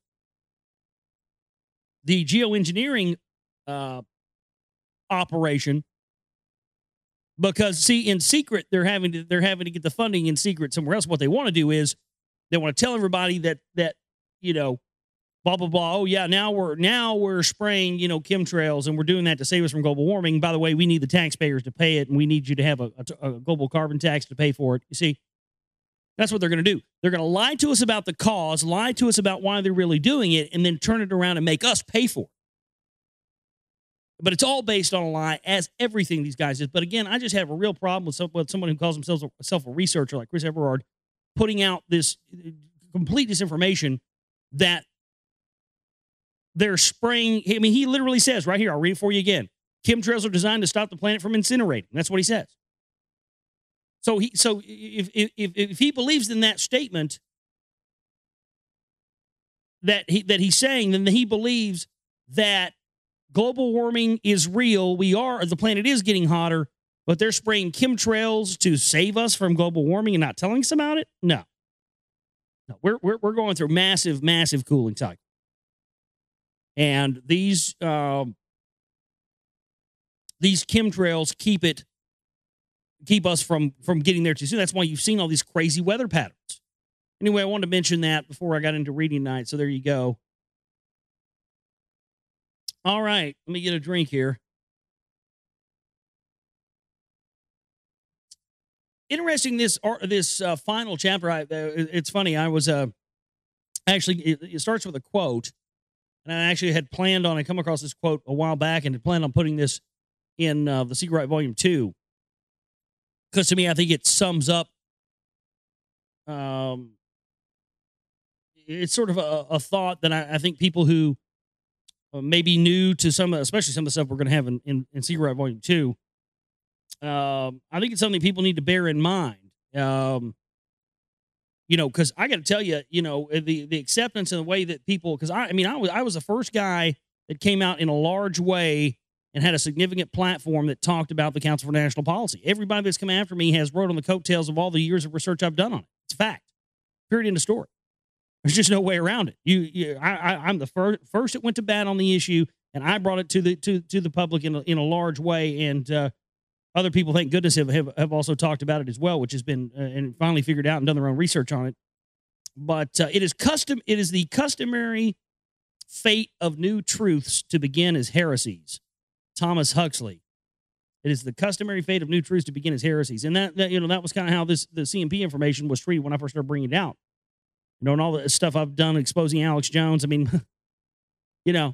the geoengineering uh, operation. Because, see, in secret, they're having to they're having to get the funding in secret somewhere else. What they want to do is they want to tell everybody that that you know blah, blah, blah. Oh, yeah, now we're now we're spraying, you know, chemtrails, and we're doing that to save us from global warming. By the way, we need the taxpayers to pay it, and we need you to have a, a, a global carbon tax to pay for it. You see, that's what they're going to do. They're going to lie to us about the cause, lie to us about why they're really doing it, and then turn it around and make us pay for it. But it's all based on a lie, as everything these guys is. But again, I just have a real problem with, some, with someone who calls themselves a, self a researcher like Chris Everard putting out this complete disinformation that they're spraying. I mean, he literally says right here, I'll read it for you again. Chemtrails are designed to stop the planet from incinerating. That's what he says. So he, so if if if he believes in that statement that he that he's saying, then he believes that global warming is real. We are, the planet is getting hotter, but they're spraying chemtrails to save us from global warming and not telling us about it? No. No, we're we're we're going through massive, massive cooling cycle. And these um, these chemtrails keep it keep us from from getting there too soon. That's why you've seen all these crazy weather patterns. Anyway, I wanted to mention that before I got into reading night. So there you go. All right, let me get a drink here. Interesting, this this uh, final chapter. I, uh, it's funny. I was uh, actually it, it starts with a quote, and I actually had planned on. I come across this quote a while back, and had planned on putting this in uh, the Secret Right Volume Two, because to me, I think it sums up. Um, it's sort of a, a thought that I, I think people who Uh, maybe new to some, especially some of the stuff we're going to have in, in, in Secret Right Volume two. Um, I think it's something people need to bear in mind. Um, you know, because I got to tell you, you know, the the acceptance and the way that people, because I, I mean, I was I was the first guy that came out in a large way and had a significant platform that talked about the Council for National Policy. Everybody that's come after me has wrote on the coattails of all the years of research I've done on it. It's a fact. Period. End of story. There's just no way around it. You, you I, I, I'm the first first that went to bat on the issue, and I brought it to the to to the public in a, in a large way. And uh, other people, thank goodness, have, have have also talked about it as well, which has been uh, and finally figured out and done their own research on it. But uh, it is custom. It is the customary fate of new truths to begin as heresies. Thomas Huxley. It is the customary fate of new truths to begin as heresies, and that, that you know that was kind of how this the C M P information was treated when I first started bringing it out. You know, and all the stuff I've done exposing Alex Jones. I mean, you know,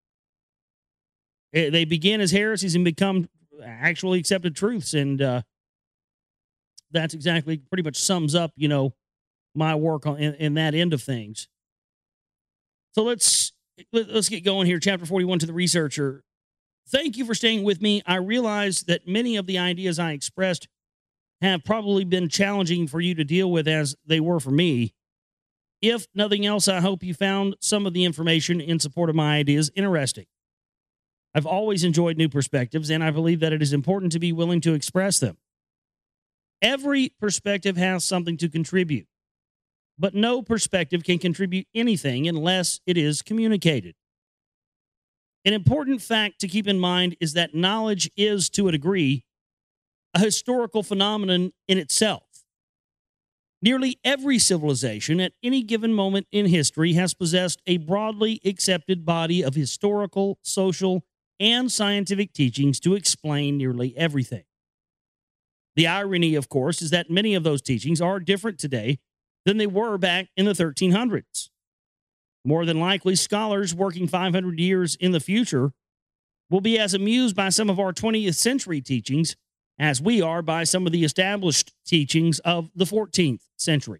it, they begin as heresies and become actually accepted truths. And uh, that's exactly pretty much sums up, you know, my work on in, in that end of things. So let's let, let's get going here. Chapter forty-one, to the researcher. Thank you for staying with me. I realize that many of the ideas I expressed have probably been challenging for you to deal with as they were for me. If nothing else, I hope you found some of the information in support of my ideas interesting. I've always enjoyed new perspectives, and I believe that it is important to be willing to express them. Every perspective has something to contribute, but no perspective can contribute anything unless it is communicated. An important fact to keep in mind is that knowledge is, to a degree, a historical phenomenon in itself. Nearly every civilization at any given moment in history has possessed a broadly accepted body of historical, social, and scientific teachings to explain nearly everything. The irony, of course, is that many of those teachings are different today than they were back in the thirteen hundreds. More than likely, scholars working five hundred years in the future will be as amused by some of our twentieth century teachings as we are by some of the established teachings of the fourteenth century.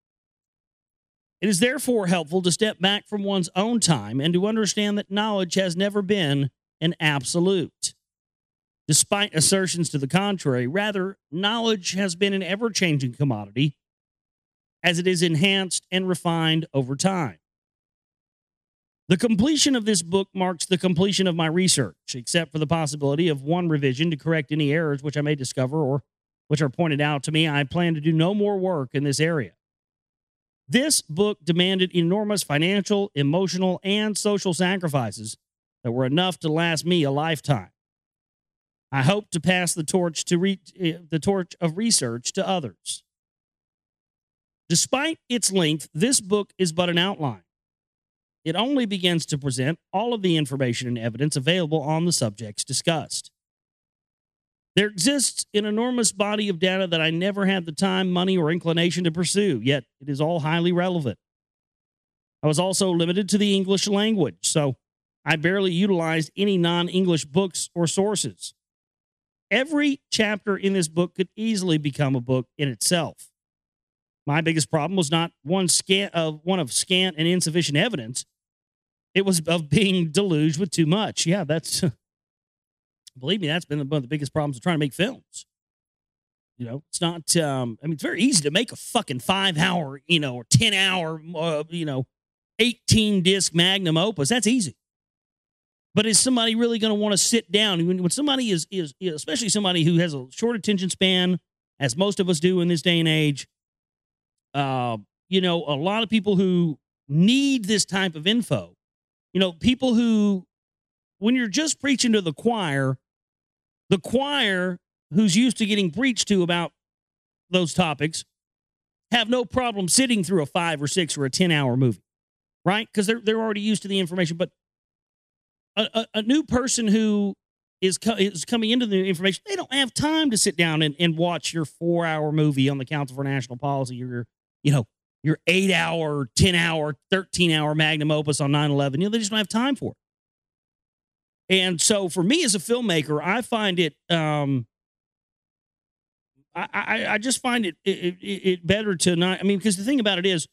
It is therefore helpful to step back from one's own time and to understand that knowledge has never been an absolute. Despite assertions to the contrary, rather, knowledge has been an ever-changing commodity as it is enhanced and refined over time. The completion of this book marks the completion of my research, except for the possibility of one revision to correct any errors which I may discover or which are pointed out to me. I plan to do no more work in this area. This book demanded enormous financial, emotional, and social sacrifices that were enough to last me a lifetime. I hope to pass the torch to re- the torch of research to others. Despite its length, this book is but an outline. it only begins to present all of the information and evidence available on the subjects discussed. There exists an enormous body of data that I never had the time, money, or inclination to pursue, yet it is all highly relevant. I was also limited to the English language, so I barely utilized any non-English books or sources. Every chapter in this book could easily become a book in itself. My biggest problem was not one scant of one of scant and insufficient evidence. It was of being deluged with too much. Yeah, that's believe me, that's been one of the biggest problems of trying to make films. You know, it's not. Um, I mean, it's very easy to make a fucking five-hour, you know, or ten-hour, uh, you know, eighteen-disc magnum opus. That's easy. But is somebody really going to want to sit down when, when somebody is is especially somebody who has a short attention span, as most of us do in this day and age? Uh, you know, a lot of people who need this type of info, you know, people who, when you're just preaching to the choir, the choir who's used to getting preached to about those topics have no problem sitting through a five or six or a ten hour movie, right? Because they're, they're already used to the information. But a, a, a new person who is, co- is coming into the information, they don't have time to sit down and, and watch your four hour movie on the Council for National Policy, or your, you know, your eight hour, ten hour, thirteen hour magnum opus on nine eleven. You know, they just don't have time for it. And so for me as a filmmaker, I find it, um, I, I, I just find it, it, it better to not, I mean, because the thing about it is,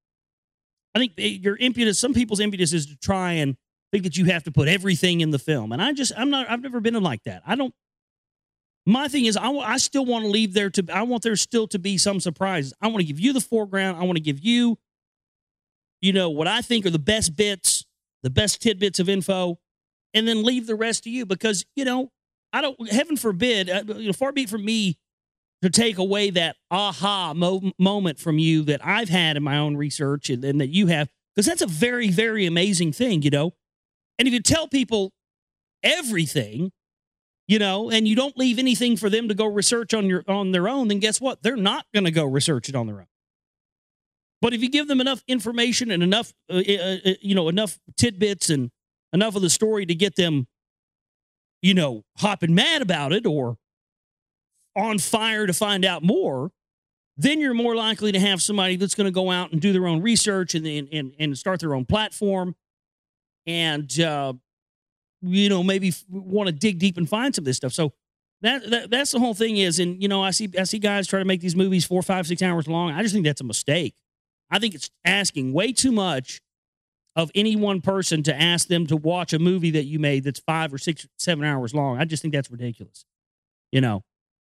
I think your impetus, some people's impetus is to try and think that you have to put everything in the film. And I just, I'm not, I've never been like that. I don't, my thing is, I, I still want to leave there to, I want there still to be some surprises. I want to give you the foreground. I want to give you, you know, what I think are the best bits, the best tidbits of info, and then leave the rest to you. Because, you know, I don't, heaven forbid, uh, you know, far be it from me to take away that aha mo- moment from you that I've had in my own research and, and that you have, because that's a very, very amazing thing, you know. And if you tell people everything, you know, and you don't leave anything for them to go research on your on their own, then guess what? They're not going to go research it on their own. But if you give them enough information and enough, uh, uh, you know, enough tidbits and enough of the story to get them, you know, hopping mad about it or on fire to find out more, then you're more likely to have somebody that's going to go out and do their own research and and and start their own platform and, uh, you know, maybe want to dig deep and find some of this stuff. So that, that that's the whole thing is, and, you know, I see I see guys try to make these movies four, five, six hours long. I just think that's a mistake. I think it's asking way too much of any one person to ask them to watch a movie that you made that's five or six, seven hours long. I just think that's ridiculous. You know,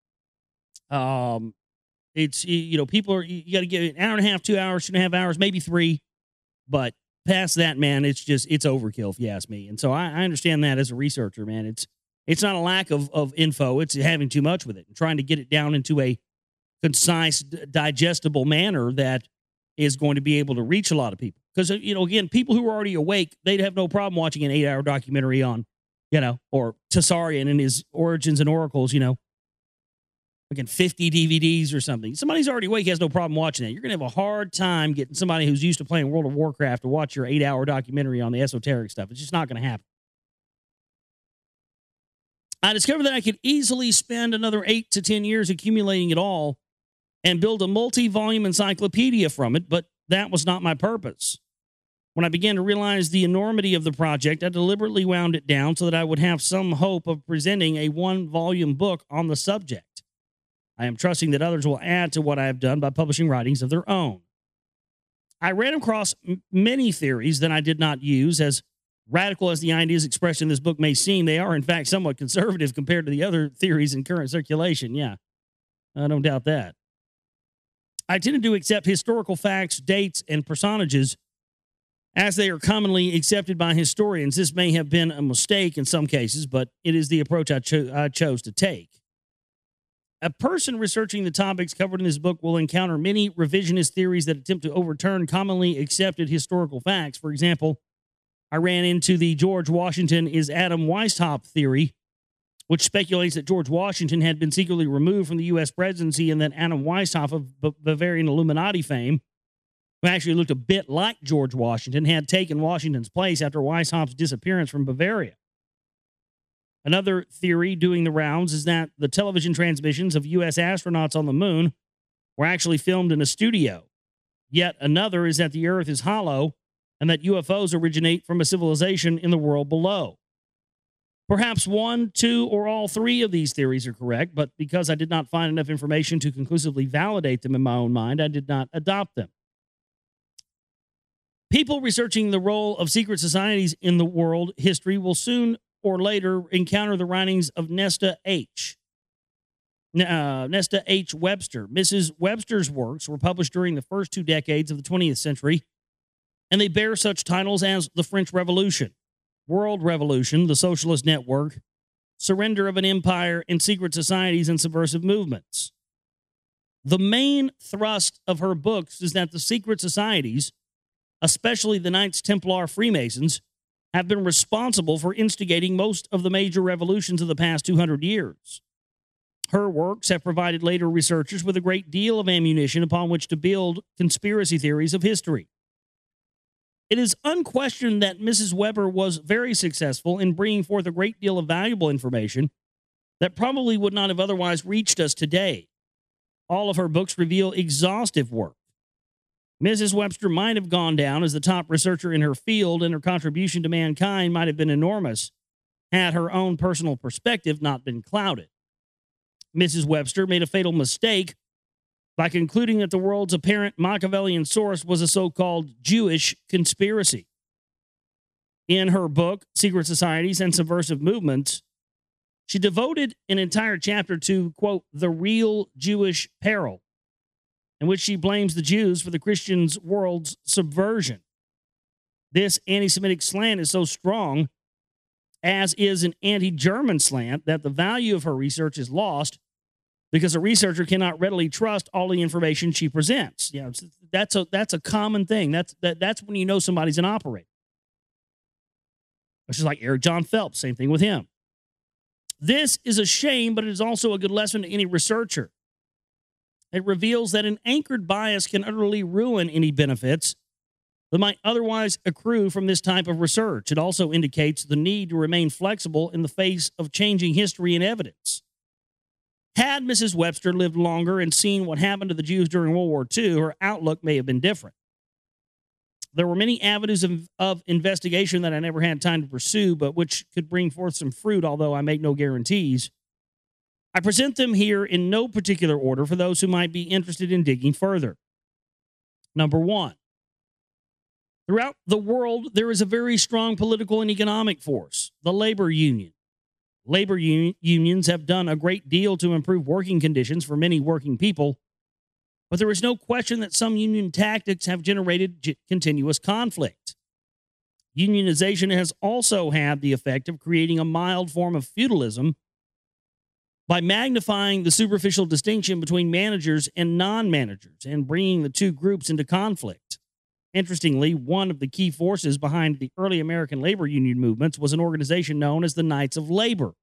um, it's, you know, people are, you got to give it an hour and a half, two hours, two and a half hours, maybe three, but past that, man, it's just, it's overkill if you ask me. And so I, I understand that as a researcher, man. It's, it's not a lack of, of info. It's having too much with it and trying to get it down into a concise, digestible manner that is going to be able to reach a lot of people. Because, you know, again, people who are already awake, they'd have no problem watching an eight hour documentary on, you know, or Tsarian and his origins and oracles, you know, again, fifty D V Ds or something. Somebody's already awake, has no problem watching that. You're going to have a hard time getting somebody who's used to playing World of Warcraft to watch your eight hour documentary on the esoteric stuff. It's just not going to happen. I discovered that I could easily spend another eight to ten years accumulating it all and build a multi-volume encyclopedia from it, but that was not my purpose. When I began to realize the enormity of the project, I deliberately wound it down so that I would have some hope of presenting a one-volume book on the subject. I am trusting that others will add to what I have done by publishing writings of their own. I ran across m- many theories that I did not use. As radical as the ideas expressed in this book may seem, they are in fact somewhat conservative compared to the other theories in current circulation. Yeah, I don't doubt that. I tended to accept historical facts, dates, and personages as they are commonly accepted by historians. This may have been a mistake in some cases, but it is the approach I, cho- I chose to take. A person researching the topics covered in this book will encounter many revisionist theories that attempt to overturn commonly accepted historical facts. For example, I ran into the George Washington is Adam Weishaupt theory, which speculates that George Washington had been secretly removed from the U S presidency and that Adam Weishaupt of Bavarian Illuminati fame, who actually looked a bit like George Washington, had taken Washington's place after Weishaupt's disappearance from Bavaria. Another theory doing the rounds is that the television transmissions of U S astronauts on the moon were actually filmed in a studio. Yet another is that the Earth is hollow and that U F Os originate from a civilization in the world below. Perhaps one, two, or all three of these theories are correct, but because I did not find enough information to conclusively validate them in my own mind, I did not adopt them. People researching the role of secret societies in the world history will soon or later encounter the writings of Nesta H. Uh, Nesta H. Webster. Missus Webster's works were published during the first two decades of the twentieth century, and they bear such titles as The French Revolution, World Revolution, The Socialist Network, Surrender of an Empire, and Secret Societies and Subversive Movements. The main thrust of her books is that the secret societies, especially the Knights Templar Freemasons, have been responsible for instigating most of the major revolutions of the past two hundred years. Her works have provided later researchers with a great deal of ammunition upon which to build conspiracy theories of history. It is unquestioned that Missus Weber was very successful in bringing forth a great deal of valuable information that probably would not have otherwise reached us today. All of her books reveal exhaustive work. Missus Webster might have gone down as the top researcher in her field, and her contribution to mankind might have been enormous had her own personal perspective not been clouded. Missus Webster made a fatal mistake by concluding that the world's apparent Machiavellian source was a so-called Jewish conspiracy. In her book, Secret Societies and Subversive Movements, she devoted an entire chapter to, quote, the real Jewish peril, in which she blames the Jews for the Christians' world's subversion. This anti-Semitic slant is so strong, as is an anti-German slant, that the value of her research is lost because a researcher cannot readily trust all the information she presents. You know, that's a that's a common thing. That's that, that's when you know somebody's an operator. Which is like Eric John Phelps, same thing with him. This is a shame, but it is also a good lesson to any researcher. It reveals that an anchored bias can utterly ruin any benefits that might otherwise accrue from this type of research. It also indicates the need to remain flexible in the face of changing history and evidence. Had Missus Webster lived longer and seen what happened to the Jews during World War Two, her outlook may have been different. There were many avenues of, of investigation that I never had time to pursue, but which could bring forth some fruit, although I make no guarantees. I present them here in no particular order for those who might be interested in digging further. Number one, throughout the world, there is a very strong political and economic force, the labor union. Labor un- unions have done a great deal to improve working conditions for many working people, but there is no question that some union tactics have generated g- continuous conflict. Unionization has also had the effect of creating a mild form of feudalism by magnifying the superficial distinction between managers and non-managers and bringing the two groups into conflict. Interestingly, one of the key forces behind the early American labor union movements was an organization known as the Knights of Labor.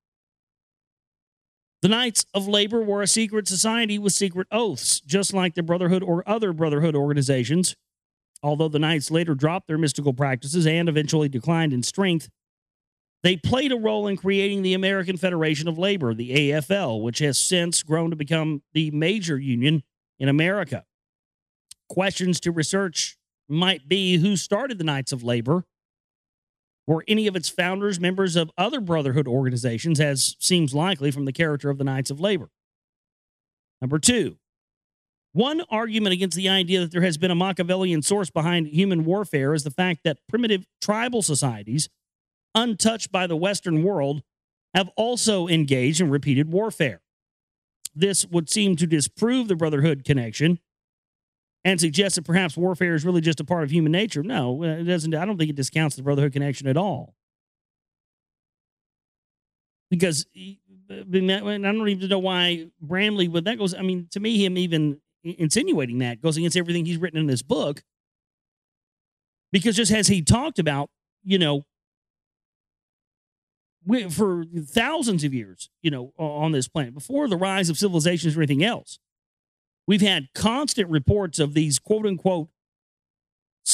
The Knights of Labor were a secret society with secret oaths, just like the Brotherhood or other Brotherhood organizations. Although the Knights later dropped their mystical practices and eventually declined in strength, they played a role in creating the American Federation of Labor, the A F L, which has since grown to become the major union in America. Questions to research might be who started the Knights of Labor. Were any of its founders members of other Brotherhood organizations, as seems likely from the character of the Knights of Labor? Number two, one argument against the idea that there has been a Machiavellian source behind human warfare is the fact that primitive tribal societies, untouched by the Western world, have also engaged in repeated warfare. This would seem to disprove the Brotherhood connection and suggest that perhaps warfare is really just a part of human nature. No, it doesn't. I don't think it discounts the Brotherhood connection at all. Because I don't even know why Bramley would, that goes, I mean, to me, him even insinuating that goes against everything he's written in this book. Because just as he talked about, you know, we, for thousands of years, you know, on this planet, before the rise of civilizations or anything else, we've had constant reports of these quote unquote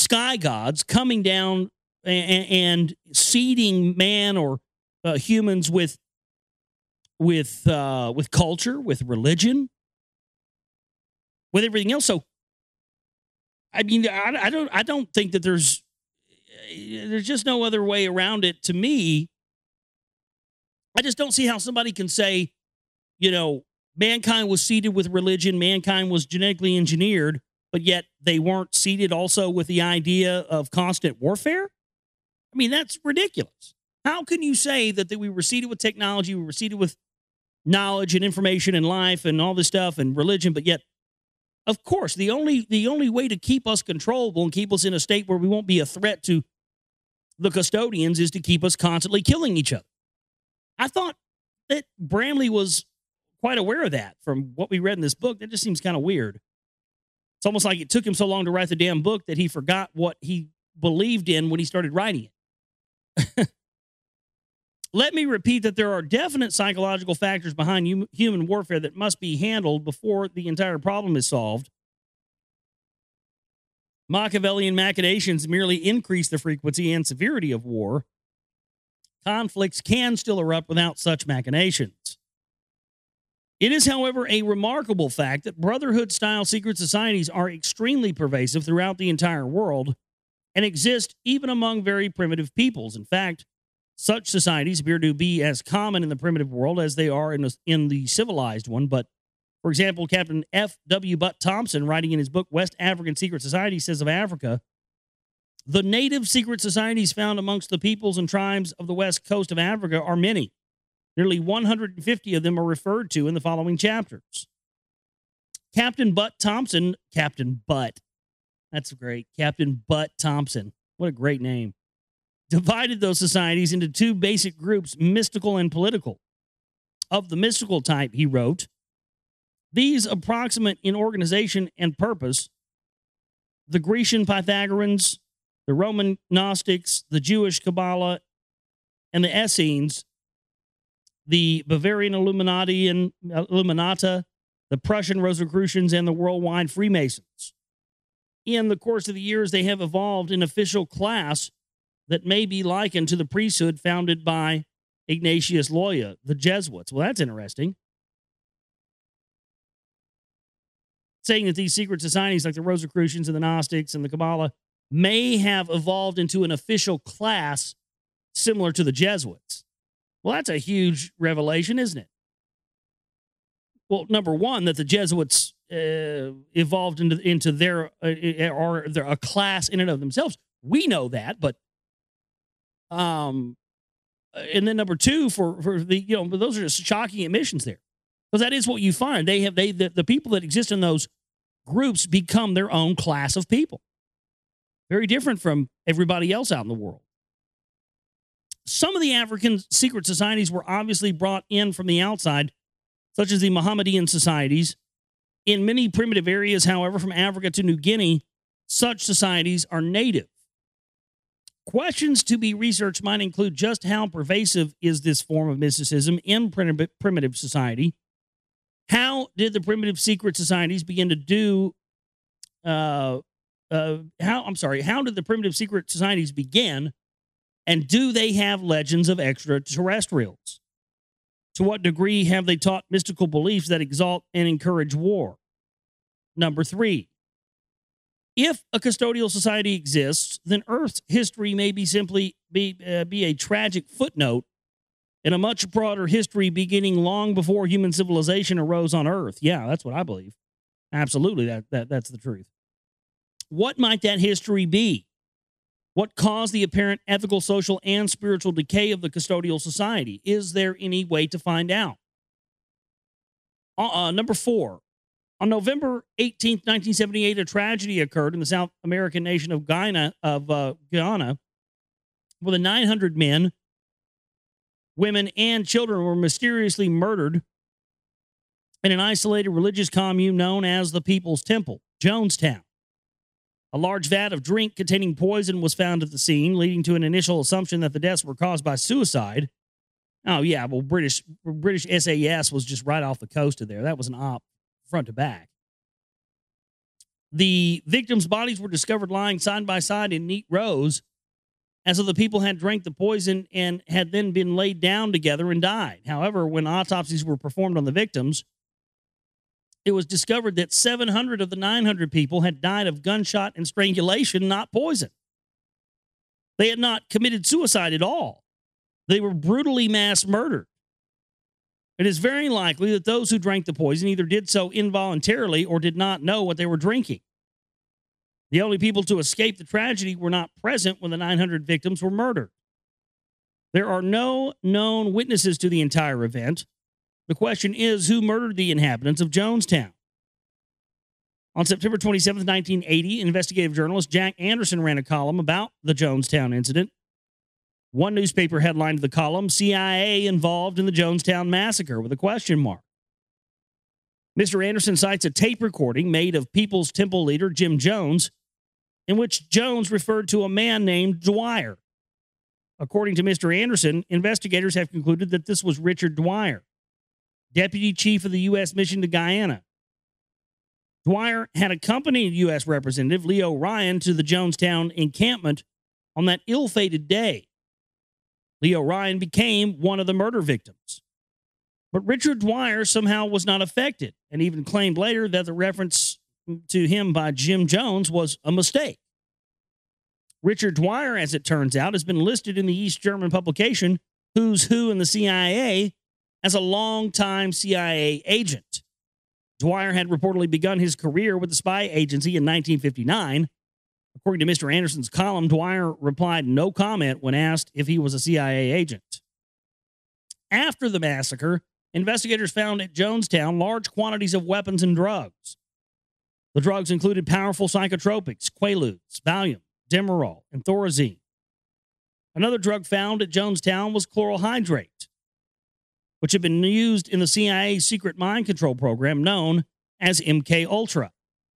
sky gods coming down and, and seeding man or uh, humans with with uh, with culture, with religion, with everything else. So, I mean, I, I don't I don't think that there's there's just no other way around it. To me, I just don't see how somebody can say, you know, mankind was seeded with religion, mankind was genetically engineered, but yet they weren't seeded also with the idea of constant warfare. I mean, that's ridiculous. How can you say that, that we were seeded with technology, we were seeded with knowledge and information and life and all this stuff and religion, but yet, of course, the only the only way to keep us controllable and keep us in a state where we won't be a threat to the custodians is to keep us constantly killing each other. I thought that Bramley was quite aware of that from what we read in this book. That just seems kind of weird. It's almost like it took him so long to write the damn book that he forgot what he believed in when he started writing it. Let me repeat that there are definite psychological factors behind hum- human warfare that must be handled before the entire problem is solved. Machiavellian machinations merely increase the frequency and severity of war. Conflicts can still erupt without such machinations. It is, however, a remarkable fact that Brotherhood-style secret societies are extremely pervasive throughout the entire world and exist even among very primitive peoples. In fact, such societies appear to be as common in the primitive world as they are in, a, in the civilized one. But, for example, Captain F W Butt Thompson, writing in his book West African Secret Society, says of Africa, the native secret societies found amongst the peoples and tribes of the west coast of Africa are many. Nearly one hundred fifty of them are referred to in the following chapters. Captain Butt Thompson, Captain Butt, that's great, Captain Butt Thompson, what a great name, divided those societies into two basic groups, mystical and political. Of the mystical type, he wrote, these approximate in organization and purpose the Grecian Pythagoreans, the Roman Gnostics, the Jewish Kabbalah, and the Essenes, the Bavarian Illuminati and Illuminata, the Prussian Rosicrucians, and the worldwide Freemasons. In the course of the years, they have evolved an official class that may be likened to the priesthood founded by Ignatius Loyola, the Jesuits. Well, that's interesting. Saying that these secret societies like the Rosicrucians and the Gnostics and the Kabbalah may have evolved into an official class similar to the Jesuits. Well, that's a huge revelation, isn't it? Well, number one, that the Jesuits uh, evolved into into their uh, or they're a class in and of themselves. We know that, but um, and then number two, for for the you know, those are just shocking admissions there, because that is what you find. They have they the, the people that exist in those groups become their own class of people, very different from everybody else out in the world. Some of the African secret societies were obviously brought in from the outside, such as the Mohammedan societies. In many primitive areas, however, from Africa to New Guinea, such societies are native. Questions to be researched might include just how pervasive is this form of mysticism in primitive society? How did the primitive secret societies begin to do, uh, uh, how, I'm sorry, how did the primitive secret societies begin? And do they have legends of extraterrestrials? To what degree have they taught mystical beliefs that exalt and encourage war? Number three, if a custodial society exists, then Earth's history may be simply be, uh, be a tragic footnote in a much broader history beginning long before human civilization arose on Earth. Yeah, that's what I believe. Absolutely, that, that that's the truth. What might that history be? What caused the apparent ethical, social, and spiritual decay of the custodial society? Is there any way to find out? Uh, number four, on November eighteenth, nineteen seventy-eight, a tragedy occurred in the South American nation of Guyana, of uh, Guyana, where the nine hundred men, women, and children were mysteriously murdered in an isolated religious commune known as the People's Temple, Jonestown. A large vat of drink containing poison was found at the scene, leading to an initial assumption that the deaths were caused by suicide. Oh, yeah, well, British British S A S was just right off the coast of there. That was an op front to back. The victims' bodies were discovered lying side by side in neat rows, as though the people had drank the poison and had then been laid down together and died. However, when autopsies were performed on the victims, it was discovered that seven hundred of the nine hundred people had died of gunshot and strangulation, not poison. They had not committed suicide at all. They were brutally mass murdered. It is very likely that those who drank the poison either did so involuntarily or did not know what they were drinking. The only people to escape the tragedy were not present when the nine hundred victims were murdered. There are no known witnesses to the entire event. The question is, who murdered the inhabitants of Jonestown? On September twenty-seventh, nineteen eighty, investigative journalist Jack Anderson ran a column about the Jonestown incident. One newspaper headlined the column, C I A involved in the Jonestown massacre, with a question mark. Mister Anderson cites a tape recording made of People's Temple leader Jim Jones, in which Jones referred to a man named Dwyer. According to Mister Anderson, investigators have concluded that this was Richard Dwyer, deputy chief of the U S mission to Guyana. Dwyer had accompanied U S Representative Leo Ryan to the Jonestown encampment on that ill-fated day. Leo Ryan became one of the murder victims. But Richard Dwyer somehow was not affected, and even claimed later that the reference to him by Jim Jones was a mistake. Richard Dwyer, as it turns out, has been listed in the East German publication Who's Who in the C I A as a longtime C I A agent. Dwyer had reportedly begun his career with the spy agency in nineteen fifty-nine. According to Mister Anderson's column, Dwyer replied no comment when asked if he was a C I A agent. After the massacre, investigators found at Jonestown large quantities of weapons and drugs. The drugs included powerful psychotropics, Quaaludes, Valium, Demerol, and Thorazine. Another drug found at Jonestown was chloral hydrate, which had been used in the C I A's secret mind control program known as M K Ultra.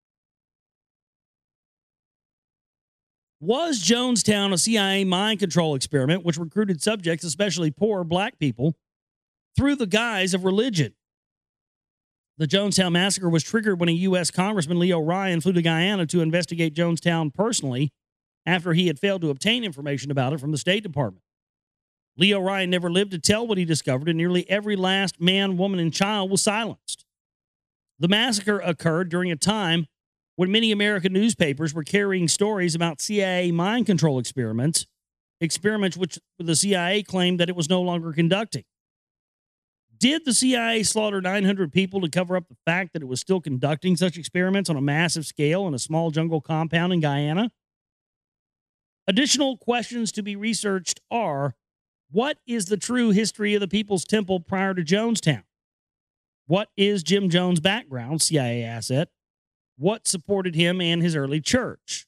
Was Jonestown a C I A mind control experiment which recruited subjects, especially poor black people, through the guise of religion? The Jonestown massacre was triggered when a U S Congressman, Leo Ryan, flew to Guyana to investigate Jonestown personally after he had failed to obtain information about it from the State Department. Leo Ryan never lived to tell what he discovered, and nearly every last man, woman, and child was silenced. The massacre occurred during a time when many American newspapers were carrying stories about C I A mind control experiments, experiments which the C I A claimed that it was no longer conducting. Did the C I A slaughter nine hundred people to cover up the fact that it was still conducting such experiments on a massive scale in a small jungle compound in Guyana? Additional questions to be researched are, what is the true history of the People's Temple prior to Jonestown? What is Jim Jones' background, C I A asset? What supported him and his early church?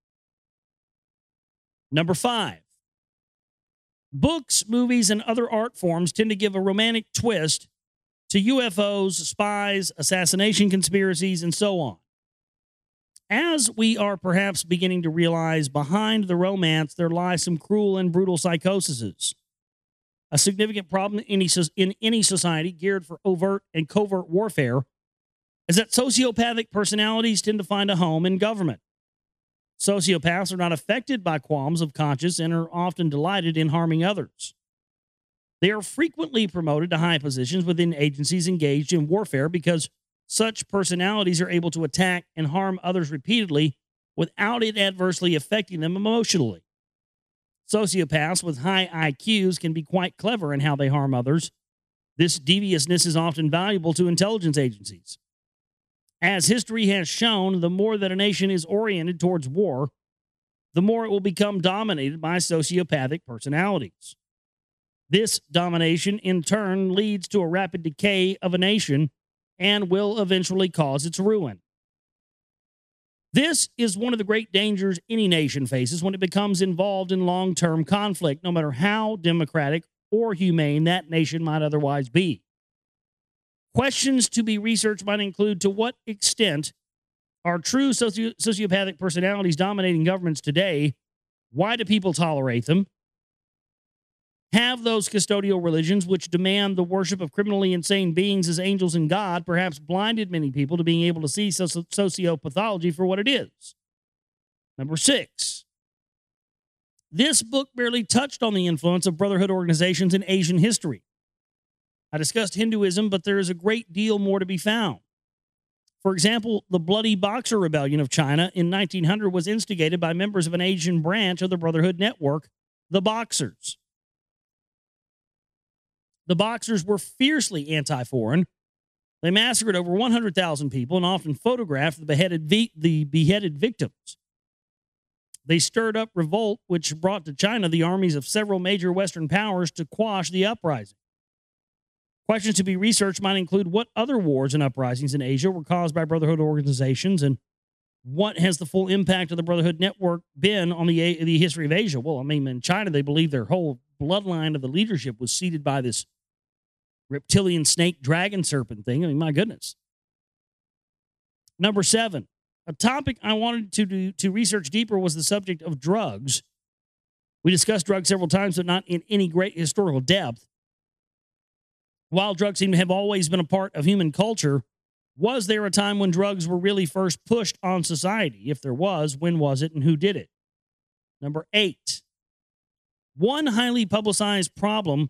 Number five, books, movies, and other art forms tend to give a romantic twist to U F Os, spies, assassination conspiracies, and so on. As we are perhaps beginning to realize, behind the romance there lie some cruel and brutal psychoses. A significant problem in any, in any society geared for overt and covert warfare is that sociopathic personalities tend to find a home in government. Sociopaths are not affected by qualms of conscience and are often delighted in harming others. They are frequently promoted to high positions within agencies engaged in warfare because such personalities are able to attack and harm others repeatedly without it adversely affecting them emotionally. Sociopaths with high I Qs can be quite clever in how they harm others. This deviousness is often valuable to intelligence agencies. As history has shown, the more that a nation is oriented towards war, the more it will become dominated by sociopathic personalities. This domination, in turn, leads to a rapid decay of a nation and will eventually cause its ruin. This is one of the great dangers any nation faces when it becomes involved in long-term conflict, no matter how democratic or humane that nation might otherwise be. Questions to be researched might include, to what extent are true soci- sociopathic personalities dominating governments today? Why do people tolerate them? have those custodial religions which demand the worship of criminally insane beings as angels and God perhaps blinded many people to being able to see soci- sociopathology for what it is. Number six, this book barely touched on the influence of brotherhood organizations in Asian history. I discussed Hinduism, but there is a great deal more to be found. For example, the Bloody Boxer Rebellion of China in nineteen hundred was instigated by members of an Asian branch of the Brotherhood Network, the Boxers. The Boxers were fiercely anti-foreign. They massacred over one hundred thousand people and often photographed the beheaded, vi- the beheaded victims. They stirred up revolt, which brought to China the armies of several major Western powers to quash the uprising. Questions to be researched might include what other wars and uprisings in Asia were caused by Brotherhood organizations, and what has the full impact of the Brotherhood Network been on the, the history of Asia? Well, I mean, in China, they believe their whole bloodline of the leadership was seeded by this reptilian snake dragon serpent thing. I mean, my goodness. Number seven, a topic I wanted to do, to research deeper was the subject of drugs. We discussed drugs several times, but not in any great historical depth. While drugs seem to have always been a part of human culture, was there a time when drugs were really first pushed on society? If there was, when was it and who did it? Number eight, one highly publicized problem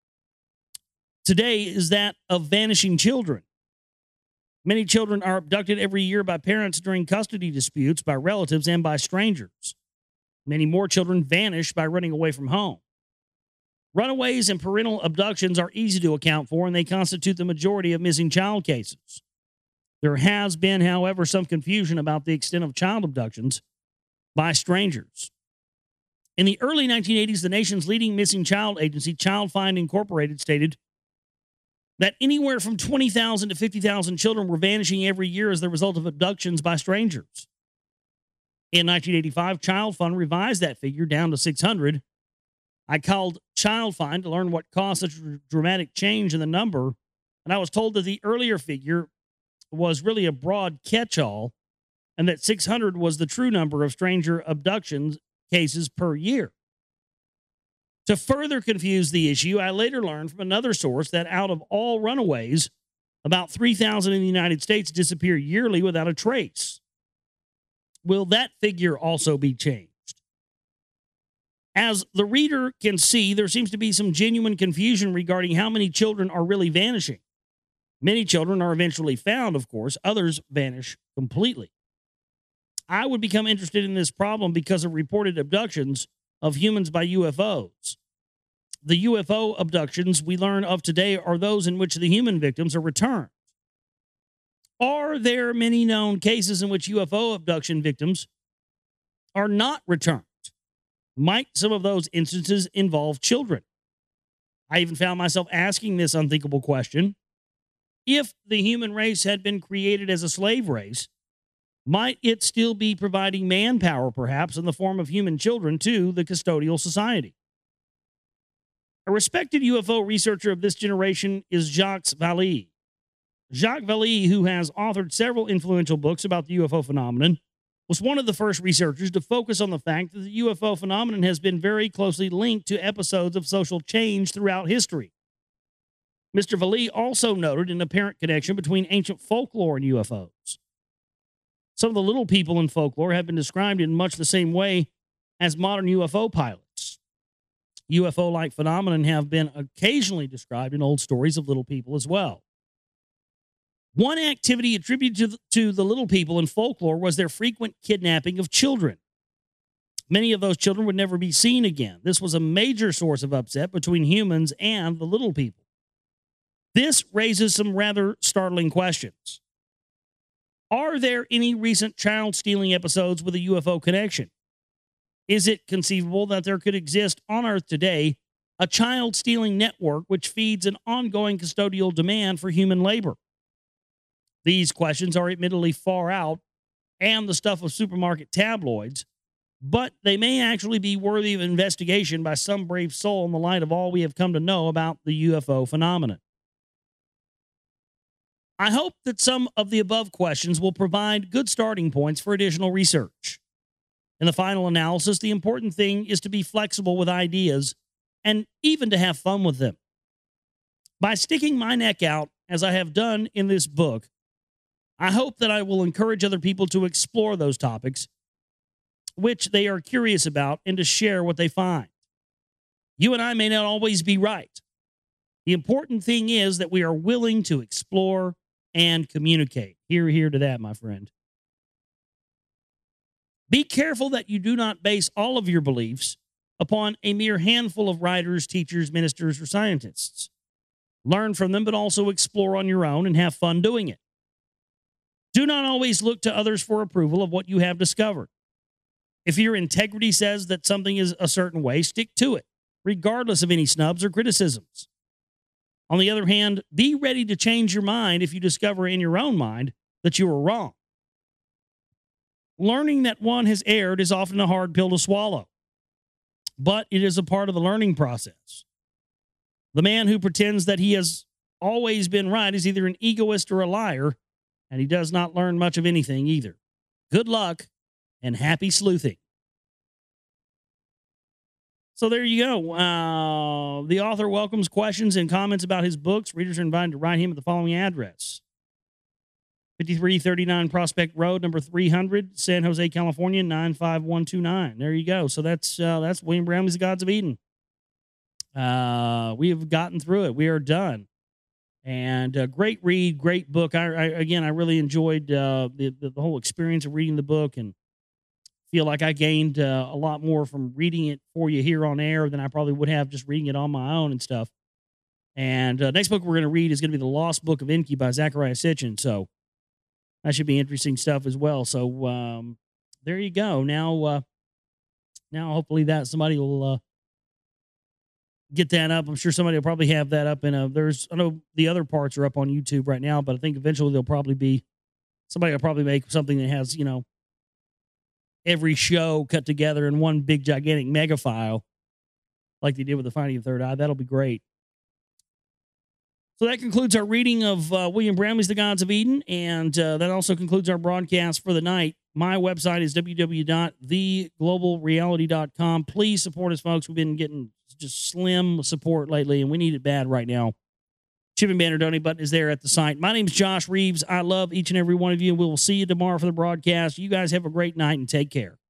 today is that of vanishing children. Many children are abducted every year by parents during custody disputes, by relatives, and by strangers. Many more children vanish by running away from home. Runaways and parental abductions are easy to account for, and they constitute the majority of missing child cases. There has been, however, some confusion about the extent of child abductions by strangers. In the early nineteen eighties, the nation's leading missing child agency, Child Find Incorporated, stated that anywhere from twenty thousand to fifty thousand children were vanishing every year as the result of abductions by strangers. In nineteen eighty-five, Child Find revised that figure down to six hundred. I called Child Find to learn what caused such a dramatic change in the number, and I was told that the earlier figure was really a broad catch-all and that six hundred was the true number of stranger abductions cases per year. To further confuse the issue, I later learned from another source that out of all runaways, about three thousand in the United States disappear yearly without a trace. Will that figure also be changed? As the reader can see, there seems to be some genuine confusion regarding how many children are really vanishing. Many children are eventually found, of course. Others vanish completely. I would become interested in this problem because of reported abductions of humans by U F Os. The U F O abductions we learn of today are those in which the human victims are returned. Are there many known cases in which U F O abduction victims are not returned? Might some of those instances involve children? I even found myself asking this unthinkable question. If the human race had been created as a slave race, might it still be providing manpower, perhaps, in the form of human children to the custodial society? A respected U F O researcher of this generation is Jacques Vallée. Jacques Vallée, who has authored several influential books about the U F O phenomenon, was one of the first researchers to focus on the fact that the U F O phenomenon has been very closely linked to episodes of social change throughout history. Mister Vallée also noted an apparent connection between ancient folklore and U F Os. Some of the little people in folklore have been described in much the same way as modern U F O pilots. U F O-like phenomenon have been occasionally described in old stories of little people as well. One activity attributed to the, to the little people in folklore was their frequent kidnapping of children. Many of those children would never be seen again. This was a major source of upset between humans and the little people. This raises some rather startling questions. Are there any recent child stealing episodes with a U F O connection? Is it conceivable that there could exist on Earth today a child stealing network which feeds an ongoing custodial demand for human labor? These questions are admittedly far out and the stuff of supermarket tabloids, but they may actually be worthy of investigation by some brave soul in the light of all we have come to know about the U F O phenomenon. I hope that some of the above questions will provide good starting points for additional research. In the final analysis, the important thing is to be flexible with ideas and even to have fun with them. By sticking my neck out, as I have done in this book, I hope that I will encourage other people to explore those topics which they are curious about and to share what they find. You and I may not always be right. The important thing is that we are willing to explore and communicate. Hear, hear to that, my friend. Be careful that you do not base all of your beliefs upon a mere handful of writers, teachers, ministers, or scientists. Learn from them, but also explore on your own and have fun doing it. Do not always look to others for approval of what you have discovered. If your integrity says that something is a certain way, stick to it, regardless of any snubs or criticisms. On the other hand, be ready to change your mind if you discover in your own mind that you are wrong. Learning that one has erred is often a hard pill to swallow, but it is a part of the learning process. The man who pretends that he has always been right is either an egoist or a liar, and he does not learn much of anything either. Good luck and happy sleuthing. So there you go. Uh, the author welcomes questions and comments about his books. Readers are invited to write him at the following address: fifty-three thirty-nine Prospect Road, number three hundred, San Jose, California, nine five one two nine. There you go. So that's uh, that's William Bramley's The Gods of Eden. Uh, we have gotten through it. We are done. And uh, great read, great book. I, I again, I really enjoyed uh, the, the the whole experience of reading the book, and feel like I gained uh, a lot more from reading it for you here on air than I probably would have just reading it on my own and stuff. And uh, next book we're going to read is going to be The Lost Book of Enki by Zachariah Sitchin. So that should be interesting stuff as well. So um, there you go. Now, uh, now hopefully that somebody will uh, get that up. I'm sure somebody will probably have that up in a, there's, I know the other parts are up on YouTube right now, but I think eventually they'll probably be, somebody will probably make something that has, you know, every show cut together in one big gigantic mega file like they did with the Finding of the Third Eye. That'll be great. So that concludes our reading of uh, William Bramley's The Gods of Eden, and uh, that also concludes our broadcast for the night. My website is w w w dot the global reality dot com. Please support us, folks. We've been getting just slim support lately, and we need it bad right now. Chip and Banner donate button is there at the site. My name is Josh Reeves. I love each and every one of you, and we will see you tomorrow for the broadcast. You guys have a great night, and take care.